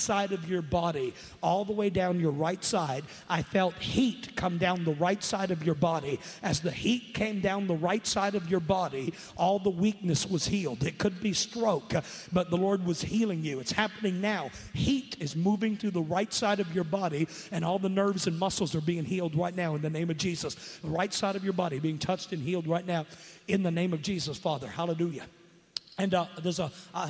side of your body, all the way down your right side. I felt heat come down the right side of your body. As the heat came down the right side of your body, all the weakness was healed. It could be stroke, but the Lord was healing you. It's happening now. Heat is moving through the right side of your body, and all the nerves and muscles are being healed right now in the name of Jesus. The right side of your body being touched and healed right now in the name of Jesus, Father. Hallelujah. And there's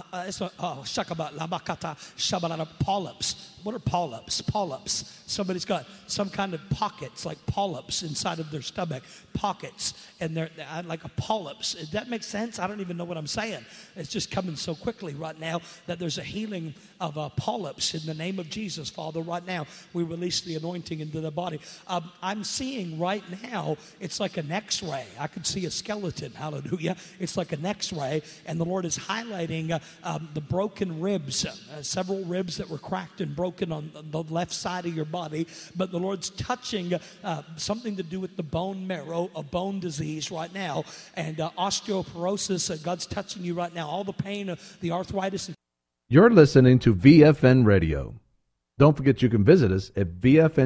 shakabat labakata shabalada polyps. What are polyps? Polyps. Somebody's got some kind of pockets, like polyps inside of their stomach. Pockets, and they're like a polyps. Does that make sense? I don't even know what I'm saying. It's just coming so quickly right now that there's a healing of polyps in the name of Jesus, Father. Right now, we release the anointing into the body. I'm seeing right now, it's like an X-ray. I could see a skeleton. Hallelujah. It's like an X-ray, and the Lord is highlighting the broken ribs, several ribs that were cracked and broken on the left side of your body. But the Lord's touching something to do with the bone marrow, a bone disease right now, and osteoporosis. God's touching you right now. All the pain, the arthritis. You're listening to VFN Radio. Don't forget you can visit us at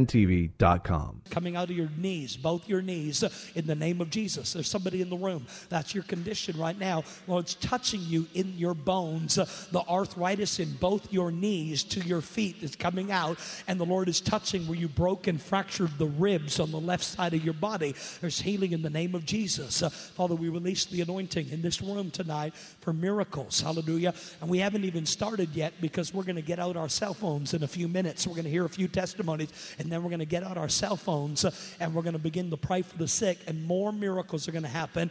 VFNTV.com. Coming out of your knees, both your knees, in the name of Jesus. There's somebody in the room. That's your condition right now. Lord's touching you in your bones. The arthritis in both your knees to your feet is coming out. And the Lord is touching where you broke and fractured the ribs on the left side of your body. There's healing in the name of Jesus. Father, we release the anointing in this room tonight for miracles. Hallelujah. And we haven't even started yet because we're going to get out our cell phones in a few minutes. We're going to hear a few testimonies, and then we're going to get out our cell phones, and we're going to begin to pray for the sick, and more miracles are going to happen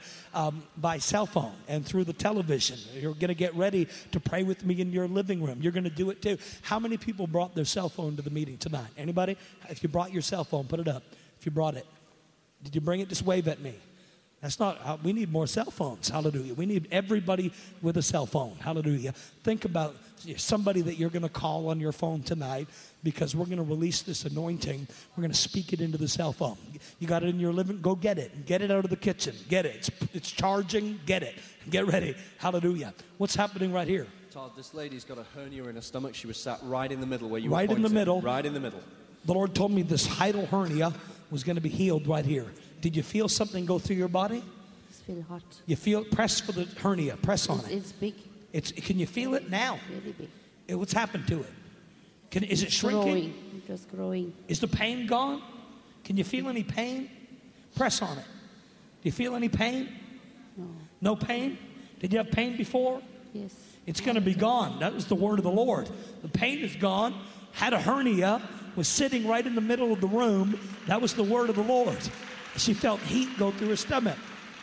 by cell phone and through the television. You're going to get ready to pray with me in your living room. You're going to do it too. How many people brought their cell phone to the meeting tonight? Anybody? If you brought your cell phone, put it up. If you brought it. Did you bring it? Just wave at me. That's not, we need more cell phones. Hallelujah. We need everybody with a cell phone. Hallelujah. Think about somebody that you're going to call on your phone tonight, because we're going to release this anointing. We're going to speak it into the cell phone. You got it in your living, go get it. Get it out of the kitchen. Get it. It's charging. Get it. Get ready. Hallelujah. What's happening right here? Todd, this lady's got a hernia in her stomach. She was sat right in the middle where you right were pointing. In the middle. Right in the middle. The Lord told me this hiatal hernia was going to be healed right here. Did you feel something go through your body? It's really hot. You feel, press for the hernia. Press on it. It's big. Can you feel it now? Really big. What's happened to it? Is it shrinking? Growing. It's just growing. Is the pain gone? Can you feel any pain? Press on it. Do you feel any pain? No. No pain? Did you have pain before? Yes. It's going to be gone. That was the word of the Lord. The pain is gone. Had a hernia. Was sitting right in the middle of the room. That was the word of the Lord. She felt heat go through her stomach.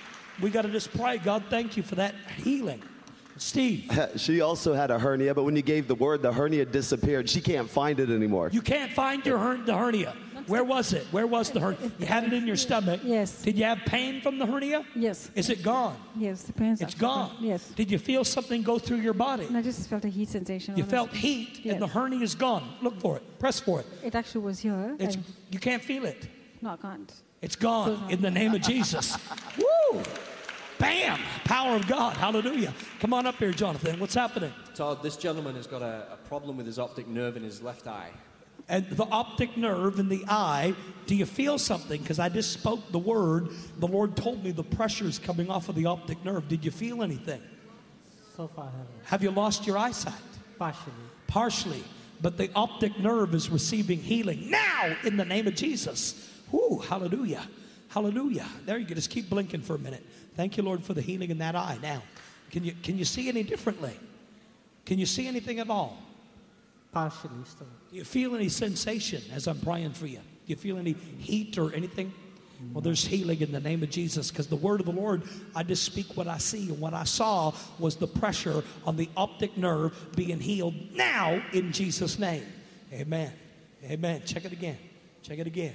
We got to just pray. God, thank you for that healing. Steve. She also had a hernia, but when you gave the word, the hernia disappeared. She can't find it anymore. You can't find the hernia. Where was it? Where was the hernia? You had it in your stomach. Yes. Did you have pain from the hernia? Yes. Is it gone? Yes, the pain's It's gone. Yes. Did you feel something go through your body? And I just felt a heat sensation. You felt heat, yes. And the hernia is gone. Look for it. Press for it. It actually was here. You can't feel it. No, I can't. It's gone in the name of Jesus. Woo! Bam! Power of God. Hallelujah. Come on up here, Jonathan. What's happening? Todd, this gentleman has got a problem with his optic nerve in his left eye. And the optic nerve in the eye, do you feel something? Because I just spoke the word. The Lord told me the pressure's coming off of the optic nerve. Did you feel anything? So far, I haven't. Have you lost your eyesight? Partially. Partially. But the optic nerve is receiving healing now in the name of Jesus. Woo, hallelujah. Hallelujah. There you go. Just keep blinking for a minute. Thank you, Lord, for the healing in that eye. Now, can you see any differently? Can you see anything at all? Partially still. Do you feel any sensation as I'm praying for you? Do you feel any heat or anything? Well, there's healing in the name of Jesus, because the word of the Lord, I just speak what I see. And what I saw was the pressure on the optic nerve being healed now in Jesus' name. Amen. Amen. Check it again. Check it again.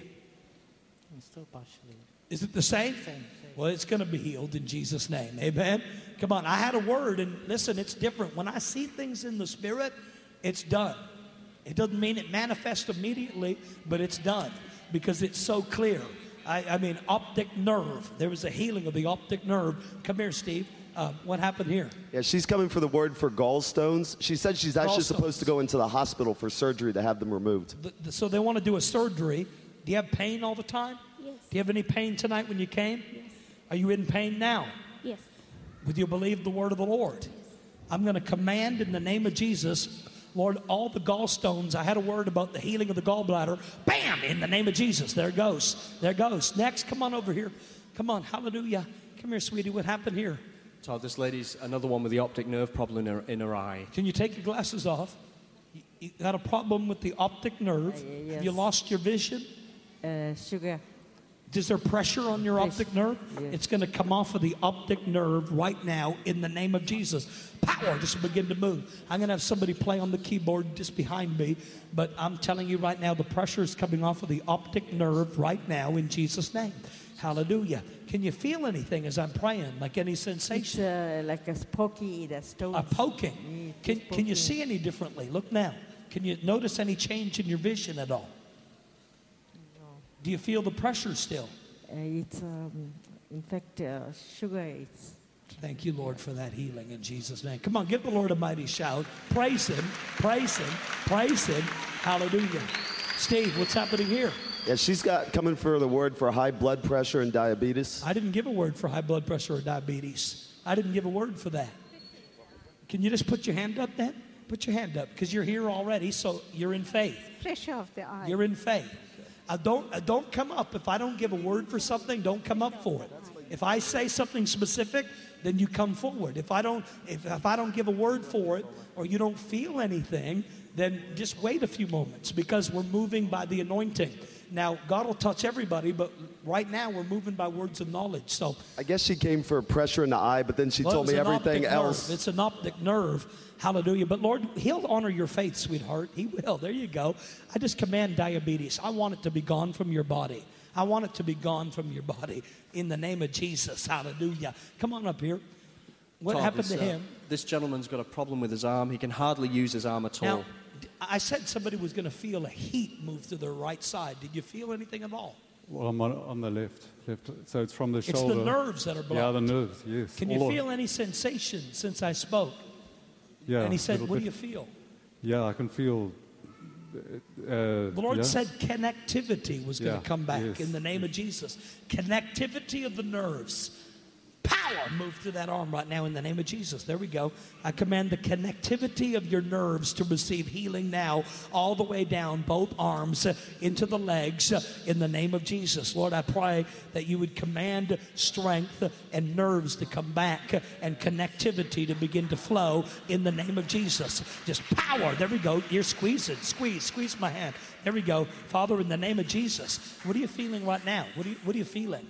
It's still partially. Is it the same? Same. Well, it's going to be healed in Jesus' name. Amen. Come on. I had a word, and listen, it's different. When I see things in the Spirit, it's done. It doesn't mean it manifests immediately, but it's done because it's so clear. I mean, optic nerve. There was a healing of the optic nerve. Come here, Steve. What happened here? Yeah, she's coming for the word for gallstones. She said she's actually supposed to go into the hospital for surgery to have them removed. So they want to do a surgery. Do you have pain all the time? Yes. Do you have any pain tonight when you came? Yes. Are you in pain now? Yes. Would you believe the word of the Lord? I'm going to command in the name of Jesus, Lord, all the gallstones. I had a word about the healing of the gallbladder. Bam! In the name of Jesus. There it goes. There it goes. Next, come on over here. Come on. Hallelujah. Come here, sweetie. What happened here? So this lady's another one with the optic nerve problem in her eye. Can you take your glasses off? You got a problem with the optic nerve. Yes. Have you lost your vision? Sugar. Is there pressure on your optic nerve? Yes. It's going to come off of the optic nerve right now in the name of Jesus. Power just begin to move. I'm going to have somebody play on the keyboard just behind me, but I'm telling you right now, the pressure is coming off of the optic nerve right now in Jesus' name. Hallelujah. Can you feel anything as I'm praying? Like any sensation? It's like a pokey, the stone. A poking. Can you see any differently? Look now. Can you notice any change in your vision at all? Do you feel the pressure still? It's, in fact, sugar. It's. Thank you, Lord, for that healing in Jesus' name. Come on, give the Lord a mighty shout. Praise Him, praise Him, praise Him. Hallelujah. Steve, what's happening here? Yeah, she's got coming for the word for high blood pressure and diabetes. I didn't give a word for high blood pressure or diabetes. I didn't give a word for that. Can you just put your hand up then? Put your hand up, because you're here already, so you're in faith. Pressure of the eye. You're in faith. Don't come up. If I don't give a word for something, don't come up for it. If I say something specific, then you come forward. If I don't give a word for it, or you don't feel anything, then just wait a few moments, because we're moving by the anointing. Now, God will touch everybody, but right now we're moving by words of knowledge. So I guess she came for pressure in the eye, but then she told me everything else. It's an optic nerve. Hallelujah. But Lord, He'll honor your faith, sweetheart. He will. There you go. I just command diabetes. I want it to be gone from your body. I want it to be gone from your body in the name of Jesus. Hallelujah. Come on up here. What happened to him? This gentleman's got a problem with his arm. He can hardly use his arm at all. Now, I said somebody was going to feel a heat move to their right side. Did you feel anything at all? Well, I'm on the left. So it's from the shoulder. It's the nerves that are blocked. Yeah, the nerves, yes. Can you feel any sensation since I spoke? Yeah. And he said, what do you feel? Yeah, I can feel. The Lord said connectivity was going to come back in the name of Jesus. Connectivity of the nerves. Power move through that arm right now in the name of Jesus. There we go. I command the connectivity of your nerves to receive healing now, all the way down both arms into the legs in the name of Jesus. Lord, I pray that you would command strength and nerves to come back and connectivity to begin to flow in the name of Jesus. Just power. There we go. You're squeezing. Squeeze my hand. There we go. Father, in the name of Jesus. What are you feeling right now? What are you feeling?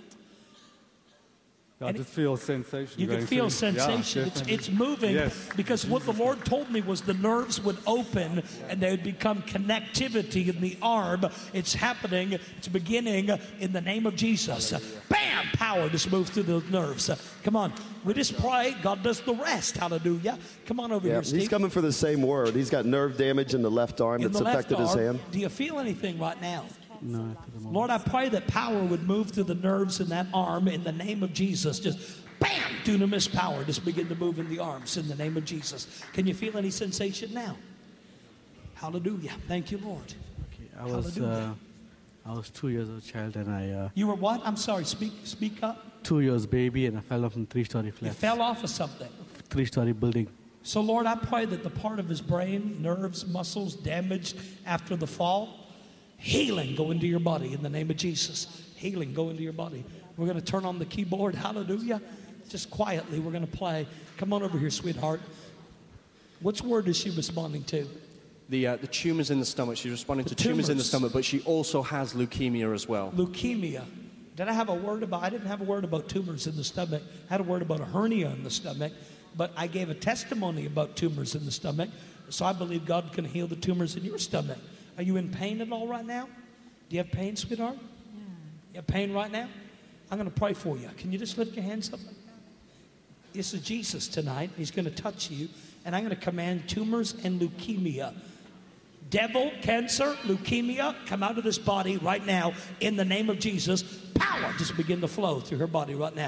I just feel sensation. You can feel sensation. Yeah, it's moving because what the Lord told me was the nerves would open and they would become connectivity in the arm. It's happening. It's beginning in the name of Jesus. Bam! Power just moves through the nerves. Come on. We just pray. God does the rest. Hallelujah. Come on over here, Steve. He's coming for the same word. He's got nerve damage in the left arm that's affected his hand. Do you feel anything right now? No. Lord, I pray that power would move through the nerves in that arm in the name of Jesus. Just bam, dunamis power. Just begin to move in the arms in the name of Jesus. Can you feel any sensation now? Hallelujah. Thank you, Lord. Okay, I was 2 years old child and I... You were what? I'm sorry. Speak up. 2 years baby and I fell off from 3-story flat. You fell off of something. 3-story building. So, Lord, I pray that the part of his brain, nerves, muscles damaged after the fall, healing go into your body in the name of Jesus. Healing go into your body. We're going to turn on the keyboard. Hallelujah. Just quietly, we're going to play. Come on over here, sweetheart. Which word is she responding to? The tumors in the stomach. She's responding to tumors in the stomach, but she also has leukemia as well. Leukemia. Did I have a word about? I didn't have a word about tumors in the stomach. I had a word about a hernia in the stomach, but I gave a testimony about tumors in the stomach. So I believe God can heal the tumors in your stomach. Are you in pain at all right now? Do you have pain, sweetheart? Yeah. You have pain right now? I'm going to pray for you. Can you just lift your hands up? This is Jesus tonight. He's going to touch you. And I'm going to command tumors and leukemia. Devil, cancer, leukemia, come out of this body right now in the name of Jesus. Power just begin to flow through her body right now.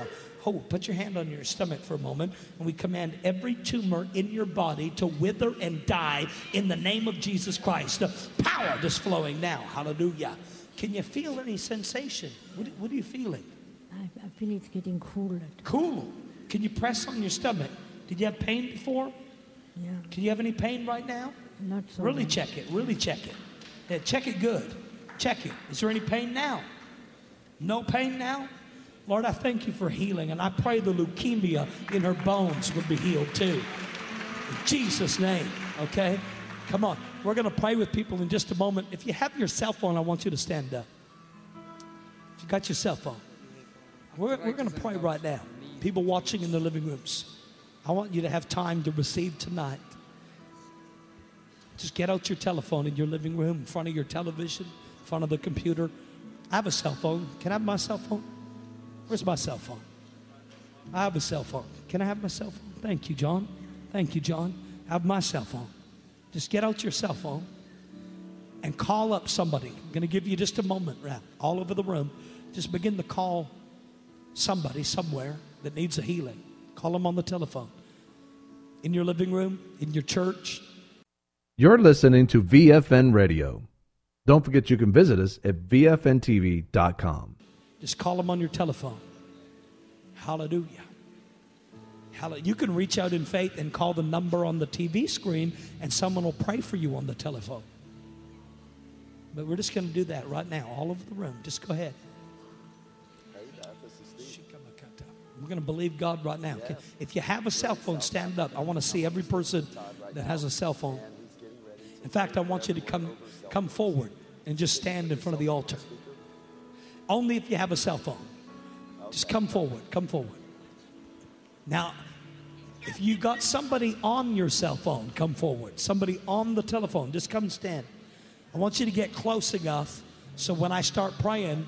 Put your hand on your stomach for a moment, and we command every tumor in your body to wither and die in the name of Jesus Christ. The power just flowing now. Hallelujah. Can you feel any sensation? What are you feeling? I feel it's getting cooler. Cool. Can you press on your stomach? Did you have pain before? Yeah. Can you have any pain right now? Not so Really much. check it. Really check it. Yeah, check it good. Check it. Is there any pain now? No pain now? Lord, I thank you for healing, and I pray the leukemia in her bones would be healed too. In Jesus' name, okay? Come on. We're going to pray with people in just a moment. If you have your cell phone, I want you to stand up. If you got your cell phone, we're going to pray right now. People watching in the living rooms, I want you to have time to receive tonight. Just get out your telephone in your living room, in front of your television, in front of the computer. I have a cell phone. Can I have my cell phone? Where's my cell phone? I have a cell phone. Can I have my cell phone? Thank you, John. Thank you, John. I have my cell phone. Just get out your cell phone and call up somebody. I'm going to give you just a moment, right, all over the room. Just begin to call somebody somewhere that needs a healing. Call them on the telephone. In your living room, in your church. You're listening to VFN Radio. Don't forget you can visit us at VFNTV.com. Just call them on your telephone. Hallelujah. You can reach out in faith and call the number on the TV screen, and someone will pray for you on the telephone. But we're just going to do that right now, all over the room. Just go ahead. We're going to believe God right now. If you have a cell phone, stand up. I want to see every person that has a cell phone. In fact, I want you to come forward and just stand in front of the altar. Only if you have a cell phone. Just come forward. Come forward. Now, if you got somebody on your cell phone, come forward. Somebody on the telephone, just come stand. I want you to get close enough so when I start praying,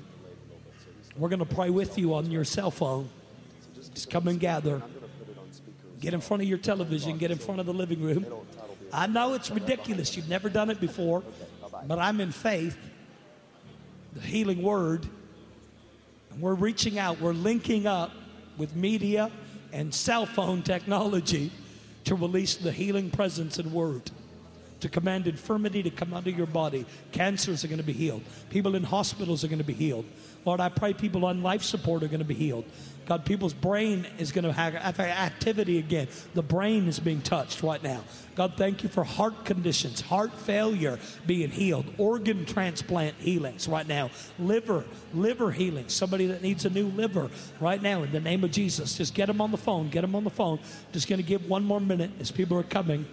we're going to pray with you on your cell phone. Just come and gather. Get in front of your television. Get in front of the living room. I know it's ridiculous. You've never done it before, but I'm in faith. The healing word. And we're reaching out. We're linking up with media and cell phone technology to release the healing presence and word. To command infirmity to come out of your body. Cancers are going to be healed. People in hospitals are going to be healed. Lord, I pray people on life support are going to be healed. God, people's brain is going to have activity again. The brain is being touched right now. God, thank you for heart conditions, heart failure being healed, organ transplant healings right now, liver healing, somebody that needs a new liver right now in the name of Jesus. Just get them on the phone, Just going to give one more minute as people are coming.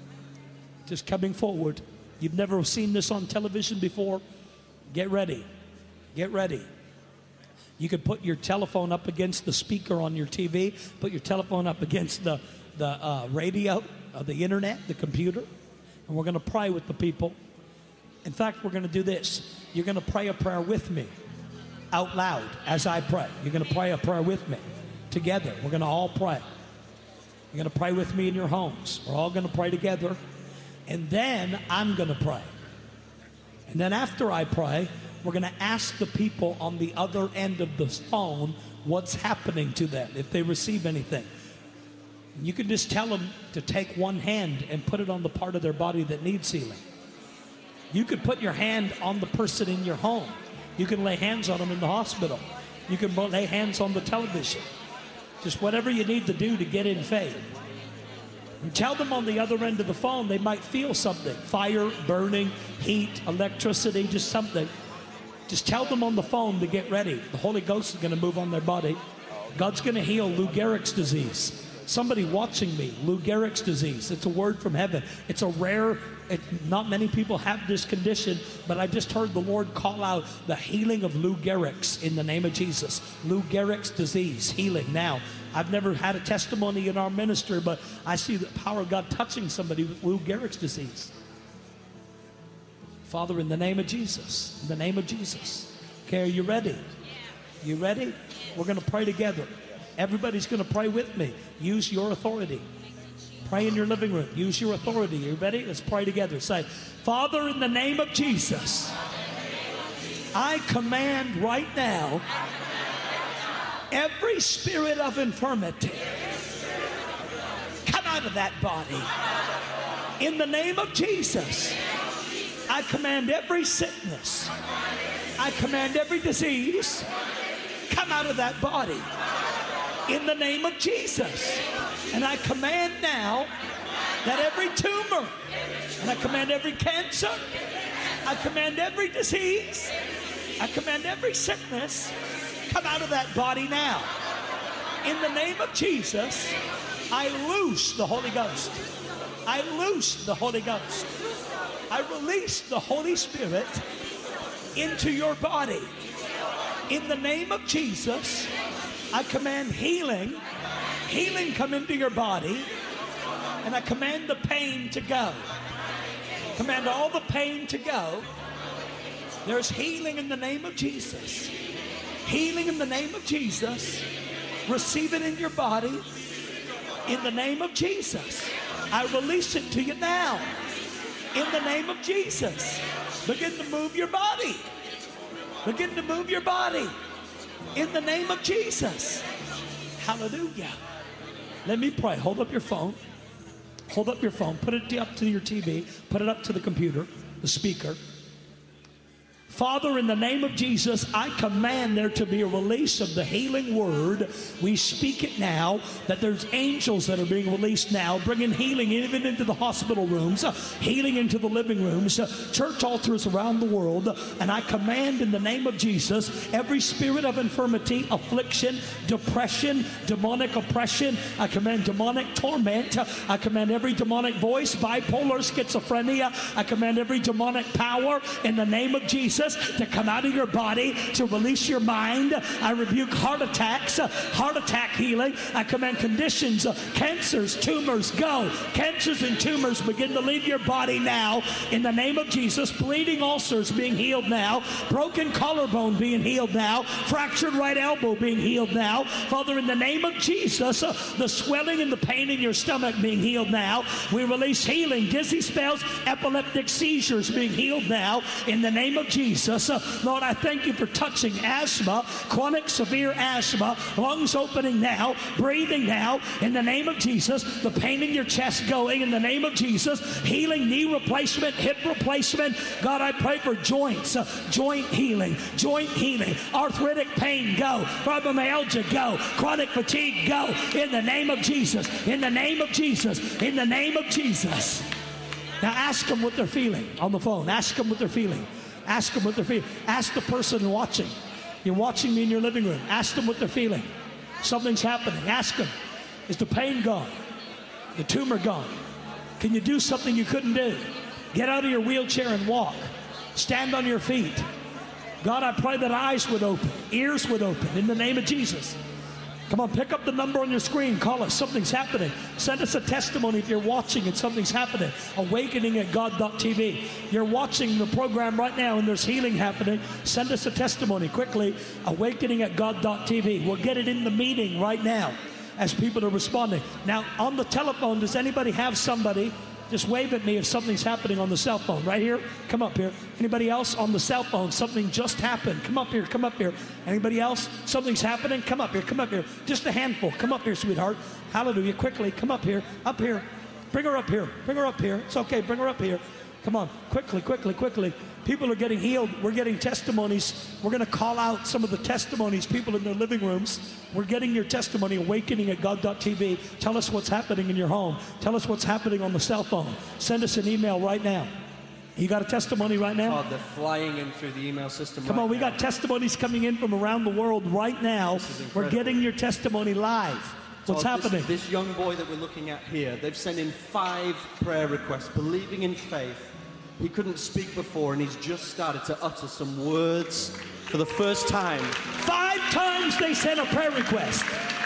Just coming forward. You've never seen this on television before? Get ready. Get ready. You could put your telephone up against the speaker on your TV, put your telephone up against the radio, the internet, the computer, and we're going to pray with the people. In fact, we're going to do this. You're going to pray a prayer with me out loud as I pray. You're going to pray a prayer with me together. We're going to all pray. You're going to pray with me in your homes. We're all going to pray together. And then I'm going to pray. And then after I pray, we're going to ask the people on the other end of the phone what's happening to them, if they receive anything. You can just tell them to take one hand and put it on the part of their body that needs healing. You could put your hand on the person in your home. You can lay hands on them in the hospital. You can lay hands on the television. Just whatever you need to do to get in faith. And tell them on the other end of the phone they might feel something. Fire, burning, heat, electricity, just something. Just tell them on the phone to get ready. The Holy Ghost is going to move on their body. God's going to heal Lou Gehrig's disease. Somebody watching me, Lou Gehrig's disease. It's a word from heaven. It's a rare, not many people have this condition, but I just heard the Lord call out the healing of Lou Gehrig's in the name of Jesus. Lou Gehrig's disease, healing now. I've never had a testimony in our ministry, but I see the power of God touching somebody with Lou Gehrig's disease. Father, in the name of Jesus, in the name of Jesus. Okay, are you ready? You ready? We're going to pray together. Everybody's going to pray with me. Use your authority. Pray in your living room. Use your authority. You ready? Let's pray together. Say, Father, in the name of Jesus, I command right now Every spirit of infirmity, come out of that body. In the name of Jesus, I command every sickness, I command every disease, come out of that body. In the name of Jesus. And I command now that every tumor, and I command every cancer, I command every disease, I command every sickness, come out of that body now. In the name of Jesus, I loose the Holy Ghost. I loose the Holy Ghost. I release the Holy Spirit into your body. In the name of Jesus, I command healing. Healing come into your body. And I command the pain to go. Command all the pain to go. There's healing in the name of Jesus. Healing in the name of Jesus. Receive it in your body. In the name of Jesus. I release it to you now. In the name of Jesus. Begin to move your body. Begin to move your body. In the name of Jesus. Hallelujah. Let me pray. Hold up your phone. Hold up your phone. Put it up to your TV. Put it up to the computer, the speaker. Father, in the name of Jesus, I command there to be a release of the healing word. We speak it now, that there's angels that are being released now, bringing healing even into the hospital rooms, healing into the living rooms, church altars around the world. And I command in the name of Jesus, every spirit of infirmity, affliction, depression, demonic oppression, I command demonic torment. I command every demonic voice, bipolar, schizophrenia. I command every demonic power in the name of Jesus to come out of your body, to release your mind. I rebuke heart attacks, heart attack healing. I command conditions, cancers, tumors, go. Cancers and tumors begin to leave your body now in the name of Jesus. Bleeding ulcers being healed now. Broken collarbone being healed now. Fractured right elbow being healed now. Father, in the name of Jesus, the swelling and the pain in your stomach being healed now. We release healing, dizzy spells, epileptic seizures being healed now in the name of Jesus. Lord, I thank you for touching asthma, chronic severe asthma, lungs opening now, breathing now, in the name of Jesus. The pain in your chest going in the name of Jesus. Healing, knee replacement, hip replacement. God, I pray for joints, joint healing, arthritic pain, go. Fibromyalgia, go. Chronic fatigue, go. In the name of Jesus, in the name of Jesus, in the name of Jesus. Now ask them what they're feeling on the phone. Ask them what they're feeling. Ask them what they're feeling. Ask the person watching. You're watching me in your living room. Ask them what they're feeling. Something's happening. Ask them. Is the pain gone? The tumor gone? Can you do something you couldn't do? Get out of your wheelchair and walk. Stand on your feet. God, I pray that eyes would open, ears would open in the name of Jesus. Come on, pick up the number on your screen. Call us. Something's happening. Send us a testimony if you're watching and something's happening. Awakening@God.tv. You're watching the program right now and there's healing happening. Send us a testimony quickly. Awakening@God.tv. We'll get it in the meeting right now as people are responding. Now, on the telephone, does anybody have somebody? Just wave at me if something's happening on the cell phone. Right here? Come up here. Anybody else on the cell phone? Something just happened. Come up here. Come up here. Anybody else? Something's happening? Come up here. Come up here. Just a handful. Come up here, sweetheart. Hallelujah. Quickly. Come up here. Up here. Bring her up here. Bring her up here. It's okay. Bring her up here. Come on. Quickly, quickly, quickly. People are getting healed. We're getting testimonies. We're going to call out some of the testimonies, people in their living rooms. We're getting your testimony, awakening@God.tv. Tell us what's happening in your home. Tell us what's happening on the cell phone. Send us an email right now. You got a testimony right now? God, they're flying in through the email system. Come on, we got testimonies coming in from around the world right now. We're getting your testimony live. What's happening? This young boy that we're looking at here, they've sent in 5 prayer requests, believing in faith. He couldn't speak before, and he's just started to utter some words for the first time. 5 times they sent a prayer request.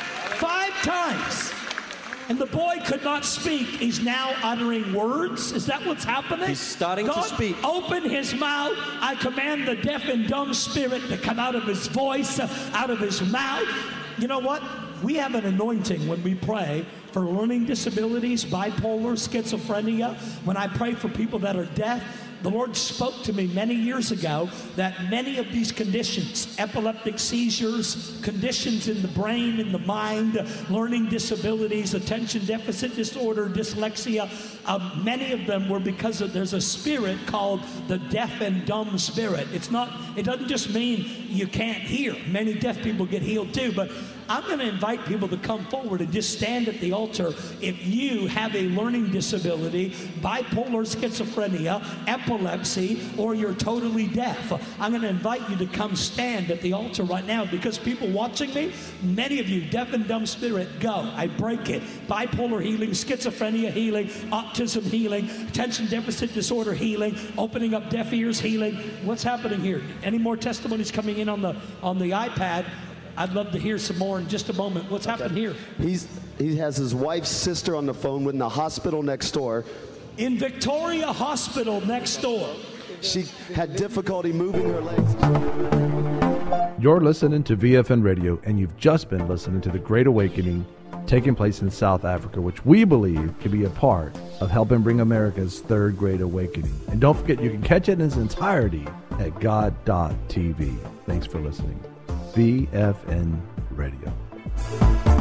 5 times. And the boy could not speak. He's now uttering words. Is that what's happening? He's starting to speak. Open his mouth. I command the deaf and dumb spirit to come out of his voice, out of his mouth. You know what? We have an anointing when we pray for learning disabilities, bipolar, schizophrenia. When I pray for people that are deaf, The Lord spoke to me many years ago that many of these conditions, epileptic seizures, conditions in the brain, in the mind, learning disabilities, attention deficit disorder, dyslexia, many of them were because there's a spirit called the deaf and dumb spirit. It doesn't just mean you can't hear. Many deaf people get healed too, but I'm going to invite people to come forward and just stand at the altar if you have a learning disability, bipolar schizophrenia, epilepsy, or you're totally deaf. I'm going to invite you to come stand at the altar right now, because people watching me, many of you, deaf and dumb spirit, go. I break it. Bipolar healing, schizophrenia healing, autism healing, attention deficit disorder healing, opening up deaf ears healing. What's happening here? Any more testimonies coming in on the iPad? I'd love to hear some more in just a moment. What's happened here? He has his wife's sister on the phone in the hospital next door. In Victoria Hospital next door. She had difficulty moving her legs. You're listening to VFN Radio, and you've just been listening to the Great Awakening taking place in South Africa, which we believe can be a part of helping bring America's third Great Awakening. And don't forget, you can catch it in its entirety at God.tv. Thanks for listening. VFN Radio.